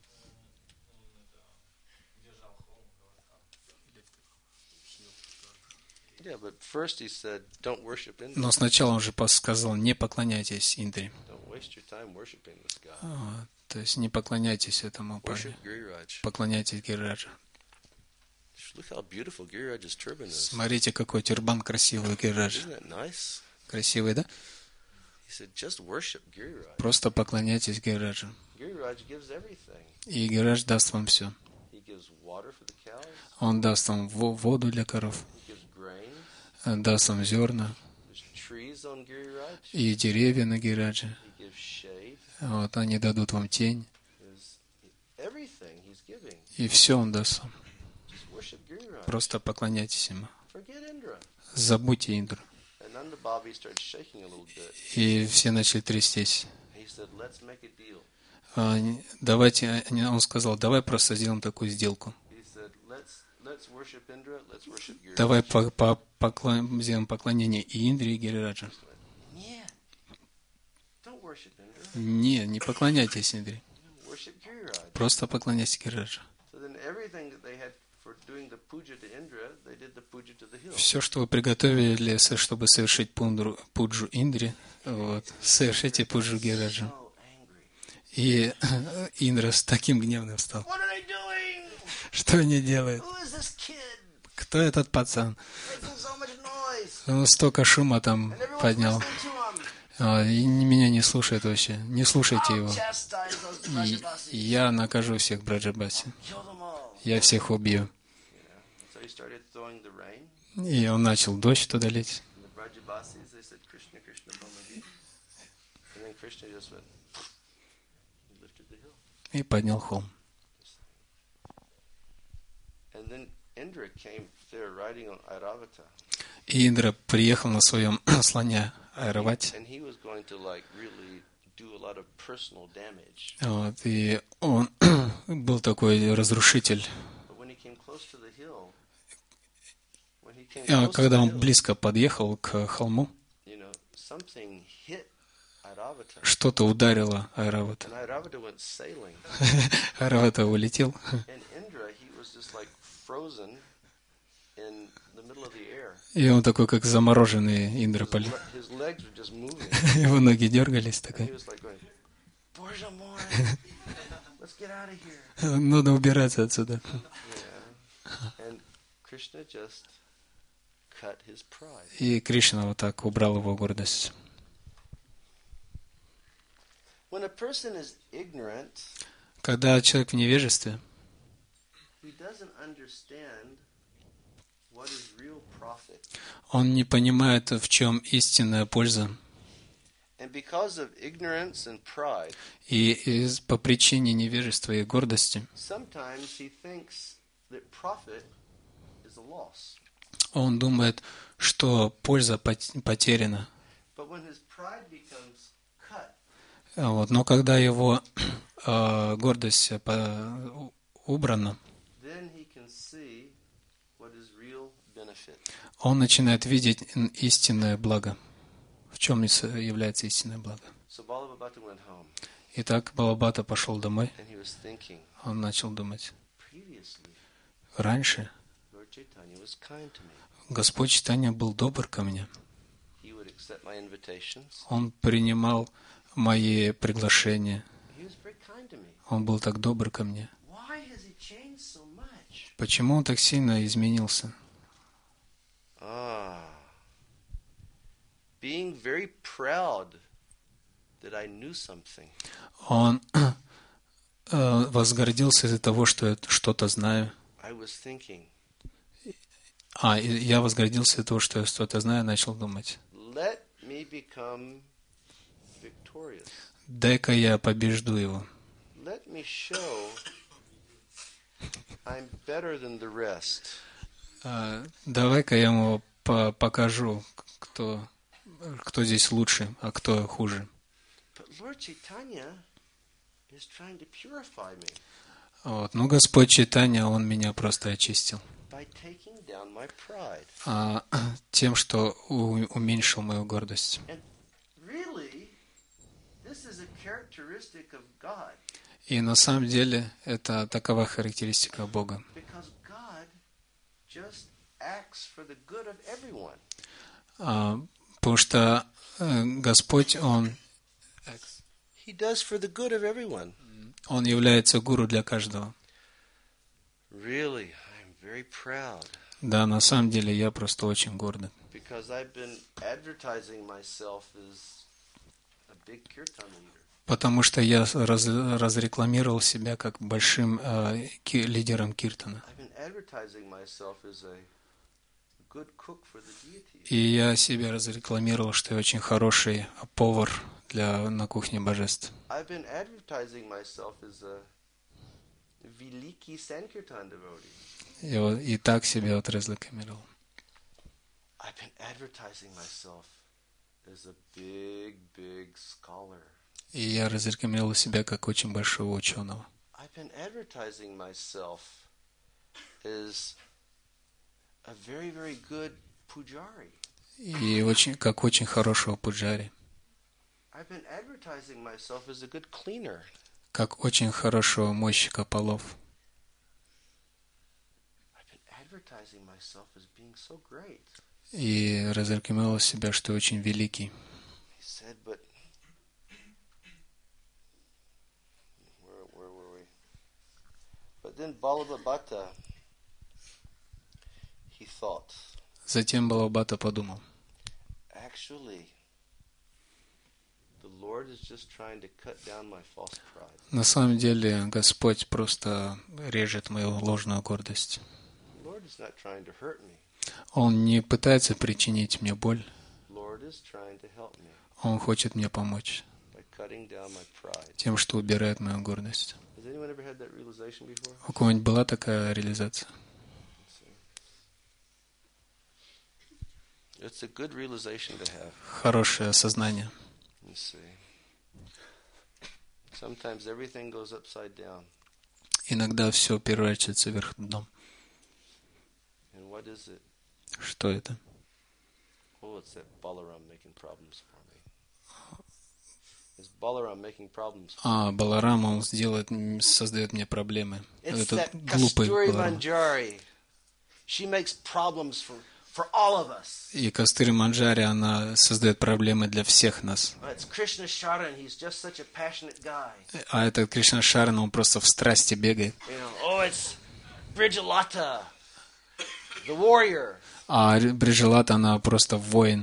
Yeah, but first he said, don't worship Indra. Но сначала он же сказал, не поклоняйтесь Индри. Don't waste your time worshiping this guy. Вот, то есть не поклоняйтесь этому парню. Worship Giriraj. Поклоняйтесь Гирираджа. Look how beautiful Giriraj's turban is. Смотрите, какой тюрбан красивый у Гирираджа. Isn't that nice? Красивый, да? He said, just worship Giriraj. Просто поклоняйтесь Гирираджу. Giriraj gives everything. И Гирирадж даст вам все. He gives water for the cows. Он даст вам во- воду для коров, He gives grain. даст вам зерна There's trees on Giriraj. и деревья на Гирирадже. He gives shade. Вот, они дадут вам тень. There's everything he's giving. И все он даст вам. Just worship Giriraj. Просто поклоняйтесь ему. Forget Indra. Забудьте Индру. And Nanda Bobby started shaking a little bit. И все начали трястись. He said, let's make a deal. А, Давайте, он сказал, давай просто сделаем такую сделку. He said, let's let's worship Indra, let's worship Giriraj. Давай по, по, поклон, сделаем поклонение и Индре, и Гирираджа. Yeah. Don't worship Indra. Не, не поклоняйтесь Индре. Worship Giriraj. Просто поклоняйтесь Гирираджу. So then everything that they had for doing the puja to Indra, they did the puja to the hill. Все, что вы приготовили, для, чтобы совершить пундру, пуджу Индре, вот, совершите пуджу Гирираджу. So angry. И Индра с таким гневным стал. What are they doing? Что они делают? Who is this kid? Кто этот пацан? Making so much noise. Он столько шума там And everyone's поднял. listening to him. А, И меня не слушает вообще. Не слушайте I'll его. chastise those И Brajabasis. я накажу всех Браджабаси. Kill them all. Я всех убью. You know? So he started throwing the rain. И он начал дождь туда лить. And the Brajabasis, they said, Krishna, Krishna, Baladev. And then Krishna just went, he lifted the hill. И поднял холм. And then Indra came there riding on Airavata. И Индра приехал на своем слоне Айравати. And he was going to like really do a lot of personal damage. Вот, и он был такой разрушитель. But when he came close to the hill, when he came И он, close to когда the он hill, близко подъехал к холму, you know, something hit Airavata. что-то ударило Айравата. And Airavata went sailing. Айравата улетел. And Indra, he was just like frozen in the middle of the air. И он такой, как замороженный Индраполь. His, le- his legs were just moving. Его ноги дергались. And he Такой. was like going, Borja Moy, let's get out of here. Надо убираться отсюда. Yeah. And Krishna just cut his pride. И Кришна вот так убрал его гордость. When a person is ignorant, Когда человек в невежестве, he doesn't understand what is real profit. он не понимает, в чем истинная польза. And because of ignorance and pride, И из, по причине невежества и гордости sometimes he thinks that profit is a loss. он думает, что польза пот- потеряна. But when his pride becomes cut, Вот. Но когда его э, гордость по- убрана, then he can see what is real benefit. он начинает видеть истинное благо. В чем является истинное благо? So Balabhabata went home, Итак, Балабата пошел домой. and he was thinking, Он начал думать. previously, Раньше Lord Chaitanya was kind to me. Господь Чайтанья был добр ко мне. He would accept my invitations. Он принимал мои приглашения. He was very kind to me. Он был так добр ко мне. Why has he changed so much? Почему он так сильно изменился? Ah, being very proud that I knew something. Он э, возгордился из-за того, что я что-то знаю. I was thinking, А, и я возгордился из-за того, что я что-то знаю, начал думать. let me become victorious. Дай-ка я побежду его. Let me show I'm better than the rest. А, давай-ка я ему по- покажу, кто, кто здесь лучше, а кто хуже. But Lord Chaitanya is trying to purify me Вот. Ну, Господь Чайтанья, Он меня просто очистил. by taking down my pride. А, тем, что у- уменьшил мою гордость. And really, characteristic of God. И на самом деле это такова характеристика Бога. Because God just acts for the good of everyone. А, потому что э, Господь, Он, He does for the good of everyone. Он является гуру для каждого. Really, I'm very proud. Да, на самом деле я просто очень горд. Because I've been advertising myself as a big kirtan leader. Потому что я раз, разрекламировал себя как большим э, ки, лидером киртана. I've been advertising myself as a good cook for the deity. И я себя разрекламировал, что я очень хороший повар для, на кухне божеств. I've been advertising myself as a великий Sankirtan devotee. И, вот, и так себя вот разрекламировал. I've been advertising myself as a big, big scholar. И я разрекламировал себя как очень большого ученого. I've been advertising myself as a very, very good pujari. И очень, как очень хорошего пуджари. I've been advertising myself as a good cleaner. Как очень хорошего мойщика полов. I've been advertising myself as being so great. И разрекламировал себя, что очень великий. He said, but where, where were we? But then Balabhabata, he thought, Затем Балабхата подумал, actually, the Lord is just trying to cut down my false pride. на самом деле Господь просто режет мою ложную гордость. The Lord is not trying to hurt me. Он не пытается причинить мне боль, The Lord is trying to help me Он хочет мне помочь by cutting down my pride. тем, что убирает мою гордость. Has anyone ever had that realization before? У кого-нибудь была такая реализация? It's a good realization to have. Хорошее осознание. Let's see. Sometimes everything goes upside down. Иногда все переворачивается вверх дном. And what is it? Что это? Oh, it's that Balaram making problems for me. Is Balaram making problems for me? А, Баларам, он сделает, создает мне проблемы. It's Этот that глупый Kasturi Баларам. Manjari. She makes problems for, for all of us. И Кастури Манджари, она создает проблемы для всех нас. It's Krishna Sharan. He's just such a passionate guy. А этот Кришна Шаран, он просто в страсти бегает. You know, oh, it's Bridjalata, the warrior. А Бриджалата, она просто воин.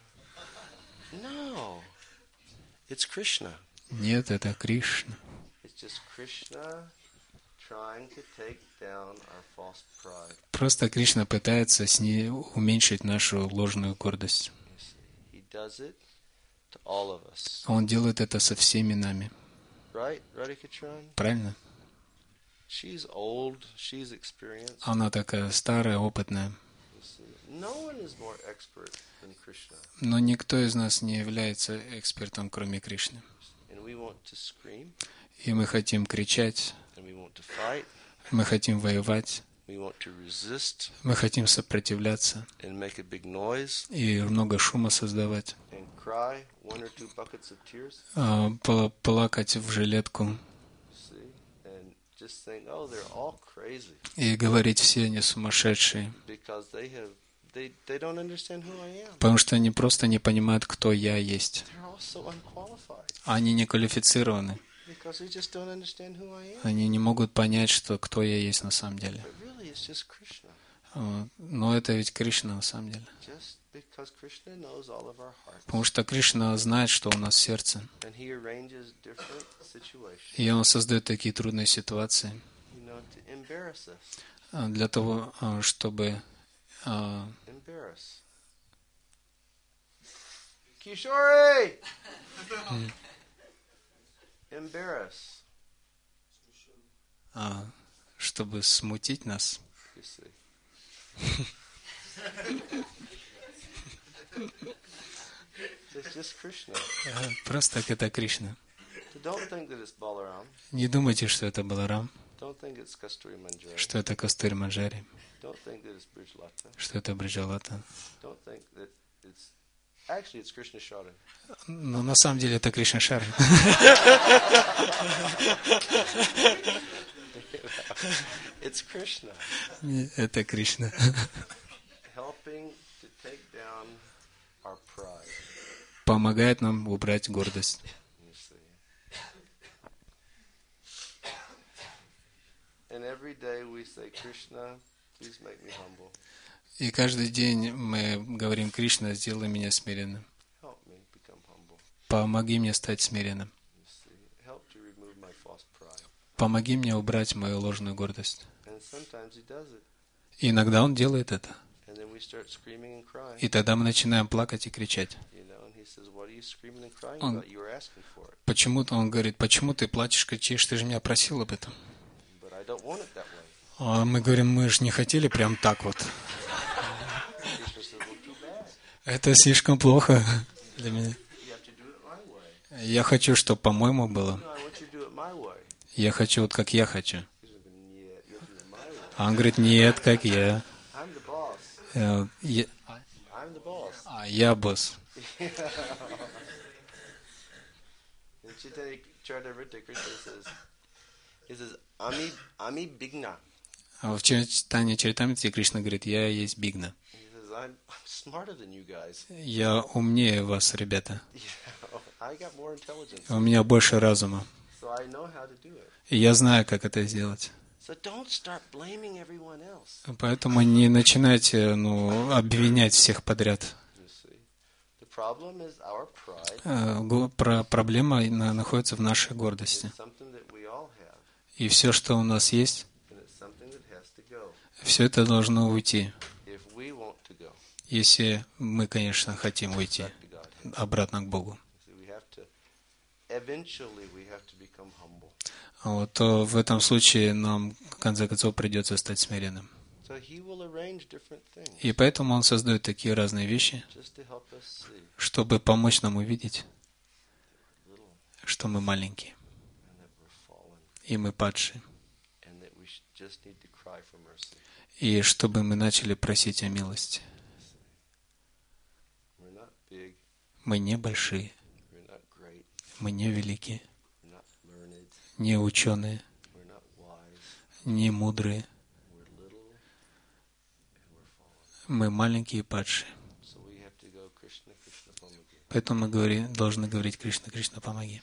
No, it's Krishna. Нет, это Кришна. It's just Krishna trying to take down our false pride. Просто Кришна пытается с ней уменьшить нашу ложную гордость. You see, he does it to all of us. Он делает это со всеми нами. Right, Radhikatran? Правильно? She's old, she's experienced. Она такая старая, опытная. You see, no one is more expert than Krishna. Но никто из нас не является экспертом, кроме Кришны. And we want to scream, И мы хотим кричать, and we want to fight, мы хотим воевать, we want to resist мы хотим сопротивляться and make a big noise и много шума создавать, and cry one or two buckets of tears. а, пла- плакать в жилетку See, and just think, oh, they're all crazy и говорить, все они сумасшедшие, because they have they they don't understand who I am. потому что они просто не понимают, кто я есть. They're also unqualified Они не квалифицированы, because they just don't understand who I am. они не могут понять, что кто я есть на самом деле. But really, it's just Krishna. Вот. Но это ведь Кришна на самом деле. Just because Krishna knows all of our hearts, Потому что Кришна знает, что у нас в сердце. and He arranges different situations, И Он создает такие трудные ситуации you know, to embarrass us, а, для того, а, чтобы а, embarrass. Kishore, embarrass. а, чтобы смутить нас. You see. It's just Krishna. А, Просто так это Кришна. So don't think that it's Balaram. Не думайте, что это Баларам, Don't think it's Kasturi Manjari. что это Кастури Манджари, Don't think that it's Brijlata. что это Бриджалата, Don't think that it's Actually, it's Krishna Shara. Но на самом деле это Кришна Шара. It's Krishna. Это Кришна. Helping to take down our pride. Помогает нам убрать гордость. You see. And every day we say, Krishna, please make me humble. И каждый день мы говорим: Кришна, сделай меня смиренным. Help me become humble. Помоги мне стать смиренным. You see. Help to remove my false pride. Помоги мне убрать мою ложную гордость. And sometimes he does it. И иногда он делает это. And then we start screaming and crying. И тогда мы начинаем плакать и кричать. You know, and he says, what are you screaming and crying Он- about? You were asking for it. Почему-то он говорит: почему ты плачешь, кричишь, ты же меня просил об этом. But I don't want it that way. А мы говорим: мы же не хотели прям так вот. Krishna says, well, too bad. Это слишком плохо для меня. You have to do it my way. Я хочу, чтобы по-моему было. No, I want you to do it my way. Я хочу вот как я хочу. Krishna goes, yeah, you'll do it my way. А он говорит: нет, как я. I'm the boss. Э, я- I'm the boss. А я босс. In Chaitanya Charitamrita, Krishna says, he says, Ami, Ami Bigna. А в читании Чаритамрити Кришна говорит: я есть Бигна. He says, I'm, I'm smarter than you guys. Я умнее вас, ребята. You know, I got more intelligence. У меня больше разума. So I know how to do it. И я знаю, как это сделать. So don't start blaming everyone else. Поэтому не начинайте, ну, обвинять всех подряд. You see, the problem is our pride. Э, го- про- Проблема на- находится в нашей гордости. It's something that we all have, И все, что у нас есть, and it's something that has to go. все это должно уйти. If we want to go Если мы, конечно, хотим уйти back to God, обратно к Богу. so we have to. Eventually, we have to become humble. А вот, то в этом случае нам, в конце концов, придется стать смиренным. So He will arrange different things И поэтому Он создает такие разные вещи, just to help us see чтобы помочь нам увидеть, little что мы маленькие, and that we're fallen, и мы падшие, and that we sh- just need to cry for mercy. и чтобы мы начали просить о милости. We're not big. Мы не большие, We're not great. мы не великие, We're not learned. не ученые, We're not wise. не мудрые. We're little, and we're fallen. Мы маленькие и падшие. So we have to go, Krishna, Krishna, Pamagi. Поэтому мы говори, должны говорить: Кришна, Кришна, помоги.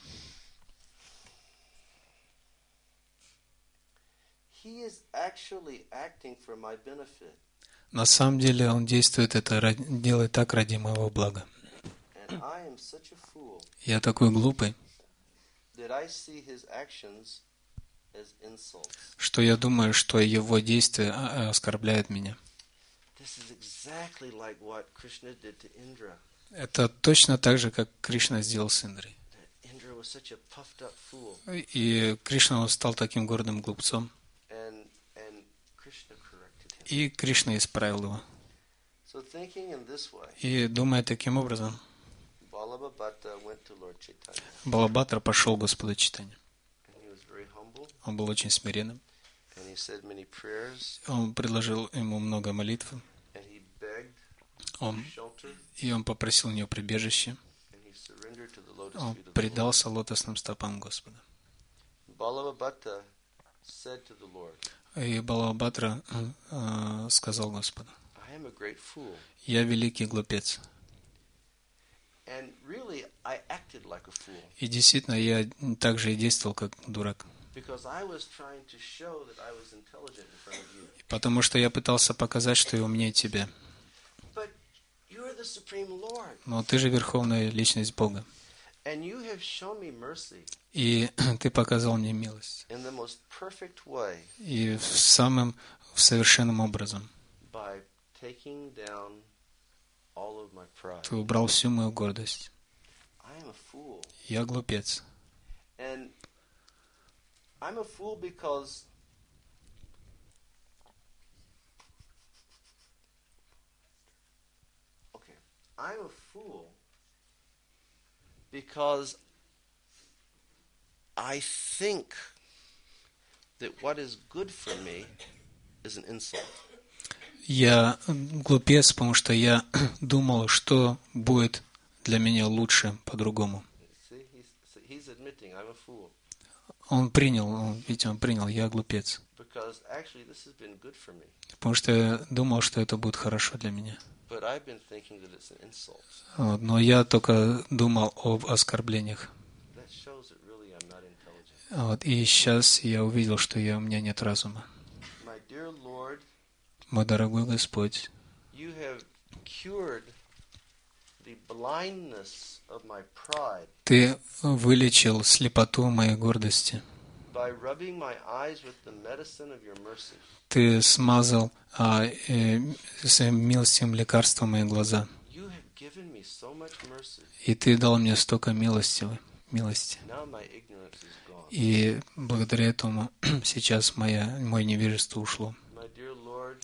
He is actually acting for my benefit, На самом деле Он действует это, ради- делает так ради моего блага. and I am such a fool Я такой глупый, that I see his actions as insults. что я думаю, что Его действия а, а, оскорбляют меня. This is exactly like what Krishna did to Indra. Это точно так же, как Кришна сделал с Индрой. That Indra was such a puffed up fool, И Кришна он стал таким гордым глупцом, and and Krishna corrected him. и Кришна исправил его. So thinking in this way, И думая таким образом, Balabhabata went to Lord Chaitanya, Балабхадра пошел к Господу Чайтанье. and he was very humble, Он был очень смиренным. and he said many prayers, Он предложил ему много молитв. and he begged Он, shelter, и он попросил у него прибежище. and he surrendered to the lotus Он feet of the Lord. предался лотосным стопам Господа. Balabhabata said to the Lord, И Балабхадра э, сказал Господу: I am a great fool, «Я великий глупец». and really I acted like a fool, И действительно, я также и действовал как дурак. because I was trying to show that I was intelligent in front of you. Потому что я пытался показать, что я умнее тебя. But you're the Supreme Lord, Но ты же верховная личность Бога. and you have shown me mercy И ты показал мне милость. in the most perfect way И в самым в совершенным образом. by taking down all of my pride. Ты убрал всю мою гордость. I am a fool. Я глупец. And I'm a fool because okay, I'm a fool because I think that what is good for me is an insult. Я глупец, потому что я думал, что будет для меня лучше по-другому. See, he's, so he's admitting I'm a fool Он принял, он, видите, он принял, я глупец. because actually this has been good for me, Потому что я думал, что это будет хорошо для меня. but I've been thinking that it's an insult. Вот, но я только думал об оскорблениях. That shows that really I'm not intelligent. Вот, и сейчас я увидел, что я, у меня нет разума. My dear Lord, Мой дорогой Господь, you have cured the blindness of my pride Ты вылечил слепоту моей гордости. by rubbing my eyes with the medicine of your mercy. Ты смазал а, э, своим милостивым лекарством мои глаза. You have given me so much mercy. И Ты дал мне столько милости. милости. Now my ignorance is gone. И благодаря этому сейчас моя, мое невежество ушло. My dear Lord,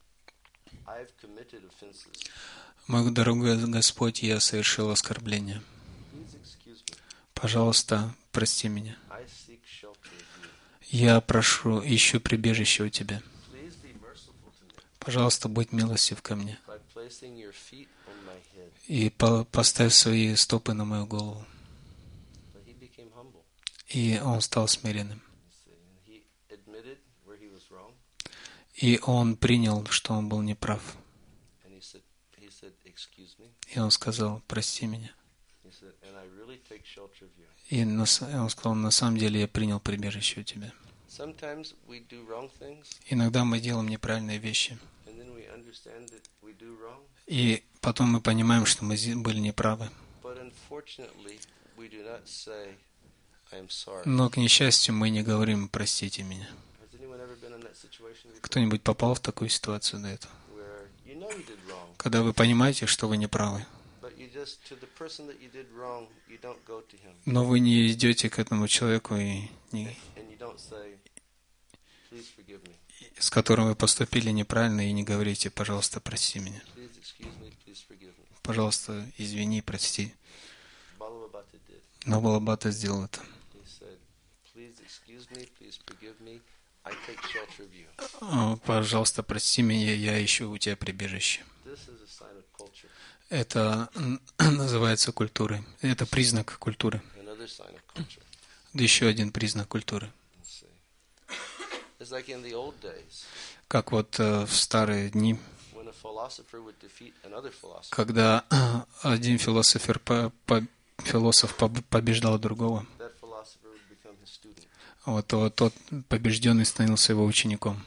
I have committed offenses. Мой дорогой Господь, я совершил оскорбление. Please excuse me. Пожалуйста, прости меня. I seek shelter of you. Я прошу, ищу прибежище у Тебя. Please be merciful to me Пожалуйста, будь милостив ко мне. by placing your feet on my head. И по- поставь свои стопы на мою голову. But he became humble. И он стал смиренным. You see, and he admitted where he was wrong, И он принял, что он был неправ. and he said, he said, excuse me. И он сказал, прости меня. He said, and I really take shelter of you. И на с- он сказал, на самом деле я принял прибежище у Тебя. Sometimes we do wrong things, Иногда мы делаем неправильные вещи. and then we understand that we do wrong. И потом мы понимаем, что мы зи- были неправы. But unfortunately, we do not say, I am sorry. Но, к несчастью, мы не говорим «простите меня». Has anyone ever been in that situation before? Кто-нибудь попал в такую ситуацию до этого? Where you know you did wrong, Когда вы понимаете, что вы неправы, but you just, to the person that you did wrong, you don't go to him, но вы не идете к этому человеку, и не, and you don't say, please forgive me, с которым вы поступили неправильно, и не говорите «пожалуйста, прости меня». please excuse me, please forgive me. Пожалуйста, извини, прости. Балабата did. Но Балабата сделал это. He said, please excuse me, please forgive me, I take shelter of you. О, Пожалуйста, прости меня, я ищу у тебя прибежище. This is a sign of culture. Это м, называется культурой. Это признак культуры. Another sign of culture. Еще один признак культуры. Let's see. It's like in the old days, Как вот э, в старые дни, when a philosopher would defeat another philosopher, когда один философер, по- по- философ поб- побеждал другого, that philosopher would become his student. вот, то тот побежденный становился его учеником.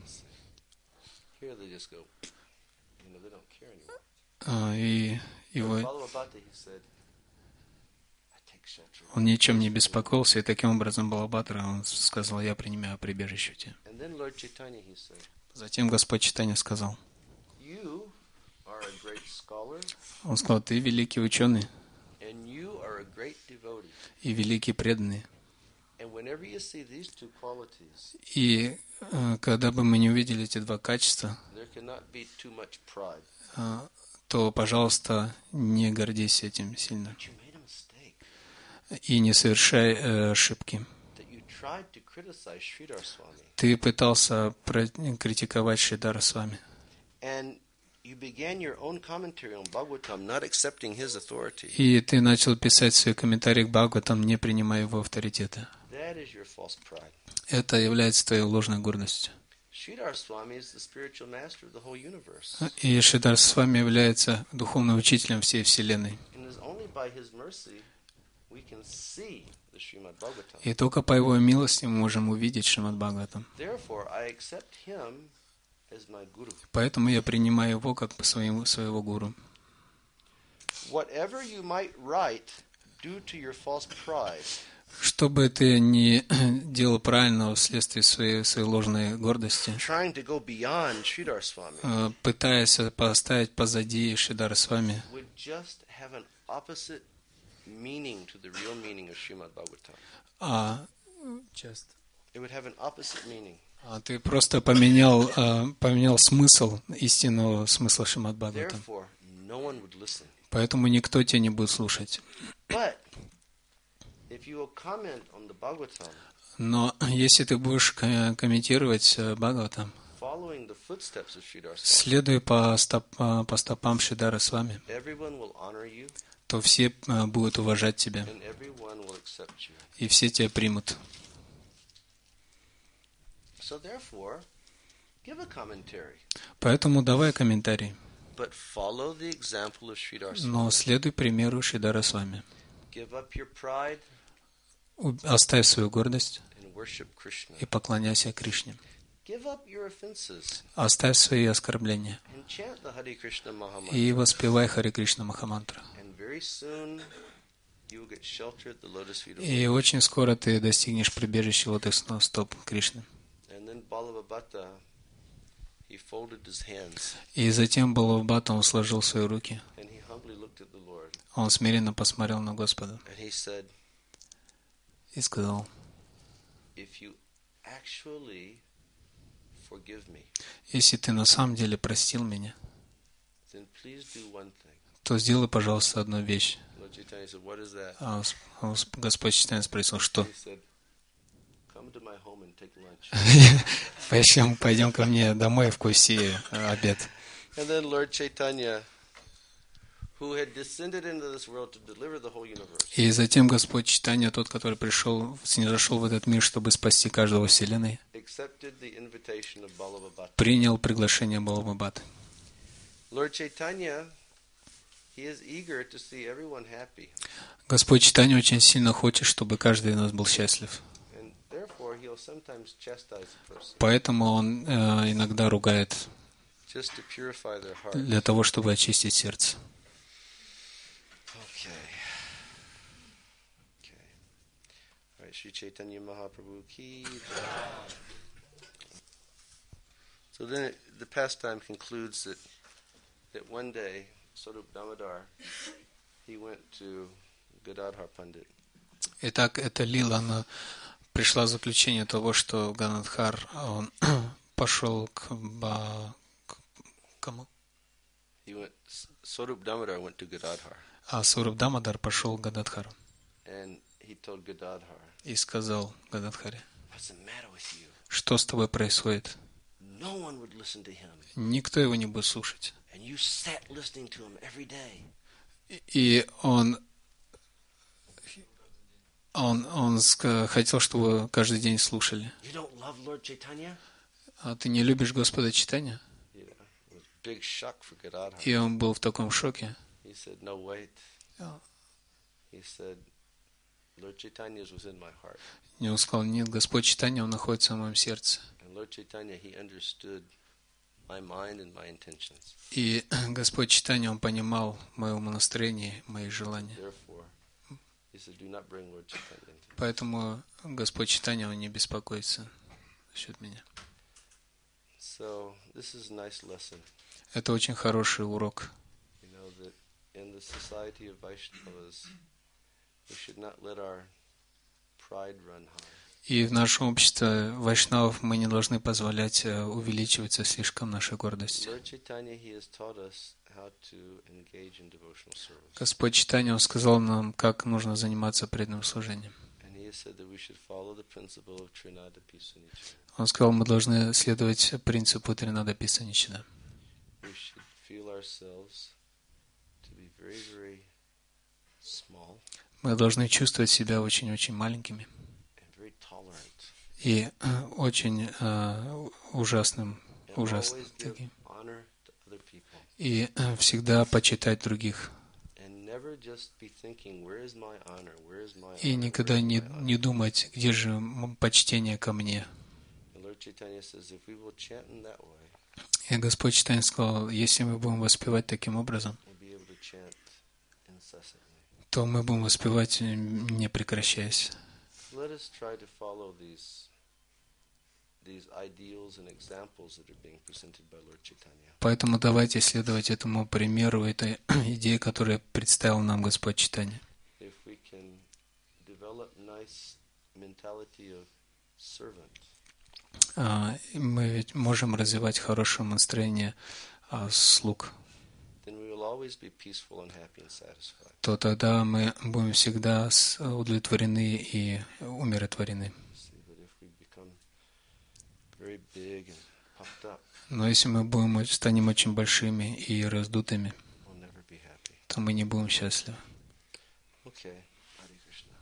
Here they just go, you know, they don't care anymore. А, И его, Balabata, he said, I take shelter of он ни о чем не беспокоился, и таким образом Балабатра, он сказал, я принимаю прибежище у тебя. you. And then Lord Chaitanya, he said, Затем Господь Читания сказал, you are a great scholar, он сказал, ты великий ученый and you are a great devotee. и великий преданный. And whenever you see these two qualities, И э, когда бы мы не увидели эти два качества, there cannot be too much pride. э, то, пожалуйста, не гордись этим сильно. But you made a mistake, И не совершай э, ошибки. that you tried to criticize Sridhar Swami, Ты пытался про- критиковать Шридара с вами. and you began your own commentary on Bhagavatam, not accepting his authority. И ты начал писать свои комментарии к Бхагаватам, не принимая его авторитета. That is your false pride. Это является твоей ложной гордостью. Sridhar Swami is the spiritual master of the whole universe. И Шридар с вами является духовным учителем всей Вселенной. And it is only by his mercy we can see the Srimad Bhagavatam. И только по его милости мы можем увидеть Шримад Бхагаватам. Therefore, I accept him as my guru. Поэтому я принимаю его как своего, своего гуру. Whatever you might write due to your false pride, Что бы ты ни делал правильно вследствие своей, своей ложной гордости, trying to go beyond Sridhar Swami, э, пытаясь поставить позади Шридара с вами, would just have an opposite meaning to the real meaning of Srimad Bhagavatam. а, It would have an opposite meaning. а ты просто поменял, э, поменял смысл, истинного смысла Шримад Бхагаватам. Therefore, no one would listen. Поэтому никто тебя не будет слушать. But if you will comment on the Bhagavatam, Но если ты будешь ко- комментировать э, Бхагаватам, following the footsteps of Sridhar Swami, следуя по, стоп- по стопам Шридара с вами, everyone will honor you, то все а, будут уважать тебя, and everyone will accept you. и все тебя примут. So therefore, give a commentary, Поэтому давай комментарий. but follow the example of Sridhar Но Swami. следуй примеру Шридара Свами. Give up your pride У- Оставь свою гордость and worship Krishna. и поклоняйся Кришне. Give up your offenses Оставь свои оскорбления and chant the Hare Krishna Mahamantra. и воспевай Харе Кришна Махамантру. And very soon you will get shelter at the lotus feet of И Lord. очень скоро ты достигнешь прибежища лотосных стоп Кришны. And then Balavabhata, he folded his hands И затем Балавбхата он сложил свои руки. and he humbly looked at the Lord Он смиренно посмотрел на Господа and he said, и сказал: if you actually forgive me, если ты на самом деле простил меня, then please do one thing. то сделай, пожалуйста, одну вещь. Lord Chaitanya said, what is that? А Гос- Гос- Господь Чайтанья спросил: что? He said, come to my home and take lunch. Пойдем, пойдем ко мне домой, вкуси э, обед. And then Lord Chaitanya, who had descended into this world to deliver the whole universe, И затем Господь Чайтанья, тот, который пришел, снизошел в этот мир, чтобы спасти каждого вселенной, accepted the invitation of Balavabhata. принял приглашение Балавабхаты. Lord Chaitanya, he is eager to see everyone happy. Господь Чайтанья очень сильно хочет, чтобы каждый из нас был счастлив. And therefore, he'll sometimes chastise a person Поэтому Он э, иногда ругает just to purify their heart. для того, чтобы очистить сердце. Okay. Okay. All right, Sri Chaitanya Mahaprabhu ki jai. So then it, the pastime concludes that that one day Sarup Damodar, he went to Gadadhar Pandit. Итак, эта лила, она пришла в заключение того, что Ганадхар, он пошел к, ба... к кому? He went. Sarup Damodar went to Gadadhar, А Сураб Дамодар пошел к Гададхару and he told Gadadhar, и сказал Гададхаре: "What's the matter with you? что с тобой происходит? No one would listen to him, Никто его не будет слушать. and you sat listening to him every day. И он, он, он ска- хотел, чтобы каждый день слушали. You don't love Lord Chaitanya?" А ты не любишь Господа Чайтанья? Yeah, it was a big shock for Gadadhar. И он был в таком шоке. He said, "No, wait." Yeah. He said, "Lord Chaitanya was in my heart, И он сказал: нет, Господь Чайтанья, он находится в моем сердце. and Lord Chaitanya, he understood my mind and my intentions. И Господь Чайтанья, он понимал мое умонастроение, мои желания. Therefore, he said, do not bring Lord Chaitanya into it." Поэтому Господь Чайтанья, он не беспокоится насчет меня. So this is a nice lesson. Это очень хороший урок. You know that in the society of Vaishnavas, we should not let our pride run high. И в нашем обществе вайшнавов мы не должны позволять э, увеличиваться слишком нашей гордости. Lord Chaitanya, he has taught us how to engage in devotional service, Господь Чайтанья, он сказал нам, как нужно заниматься преданным служением. and he has said that we should follow the principle of Trinada Pisanichana. Он сказал, мы должны следовать принципу Тринада Писаничана. We should feel ourselves to be very, very small Мы должны чувствовать себя очень-очень маленькими and very tolerant, и э, очень э, ужасным, and ужасным always give таким. honor to other people, И э, всегда почитать других. and never just be thinking, where is my honor, where is my И honor, никогда where is не, my honor? не думать, где же м- почтение ко мне. And Lord Chaitanya says, if we will chant in that way, И Господь Чайтанья сказал, если мы будем воспевать таким образом, we'll be able to chant incessantly. то мы будем воспевать, э, не прекращаясь. Let us try to follow these these ideals and examples that are being presented by Lord Chaitanya. Поэтому давайте следовать этому примеру, этой идее, которую представил нам Господь Чайтанья. If we can develop nice mentality of servant, А, и мы ведь можем развивать хорошее настроение а, слуг, then we will always be peaceful and happy and satisfied. то тогда мы будем всегда с- удовлетворены и умиротворены. See, but if we become very big and puffed up, Но если мы будем, станем очень большими и раздутыми, we'll never be happy. то мы не будем счастливы. Okay. Hare Krishna.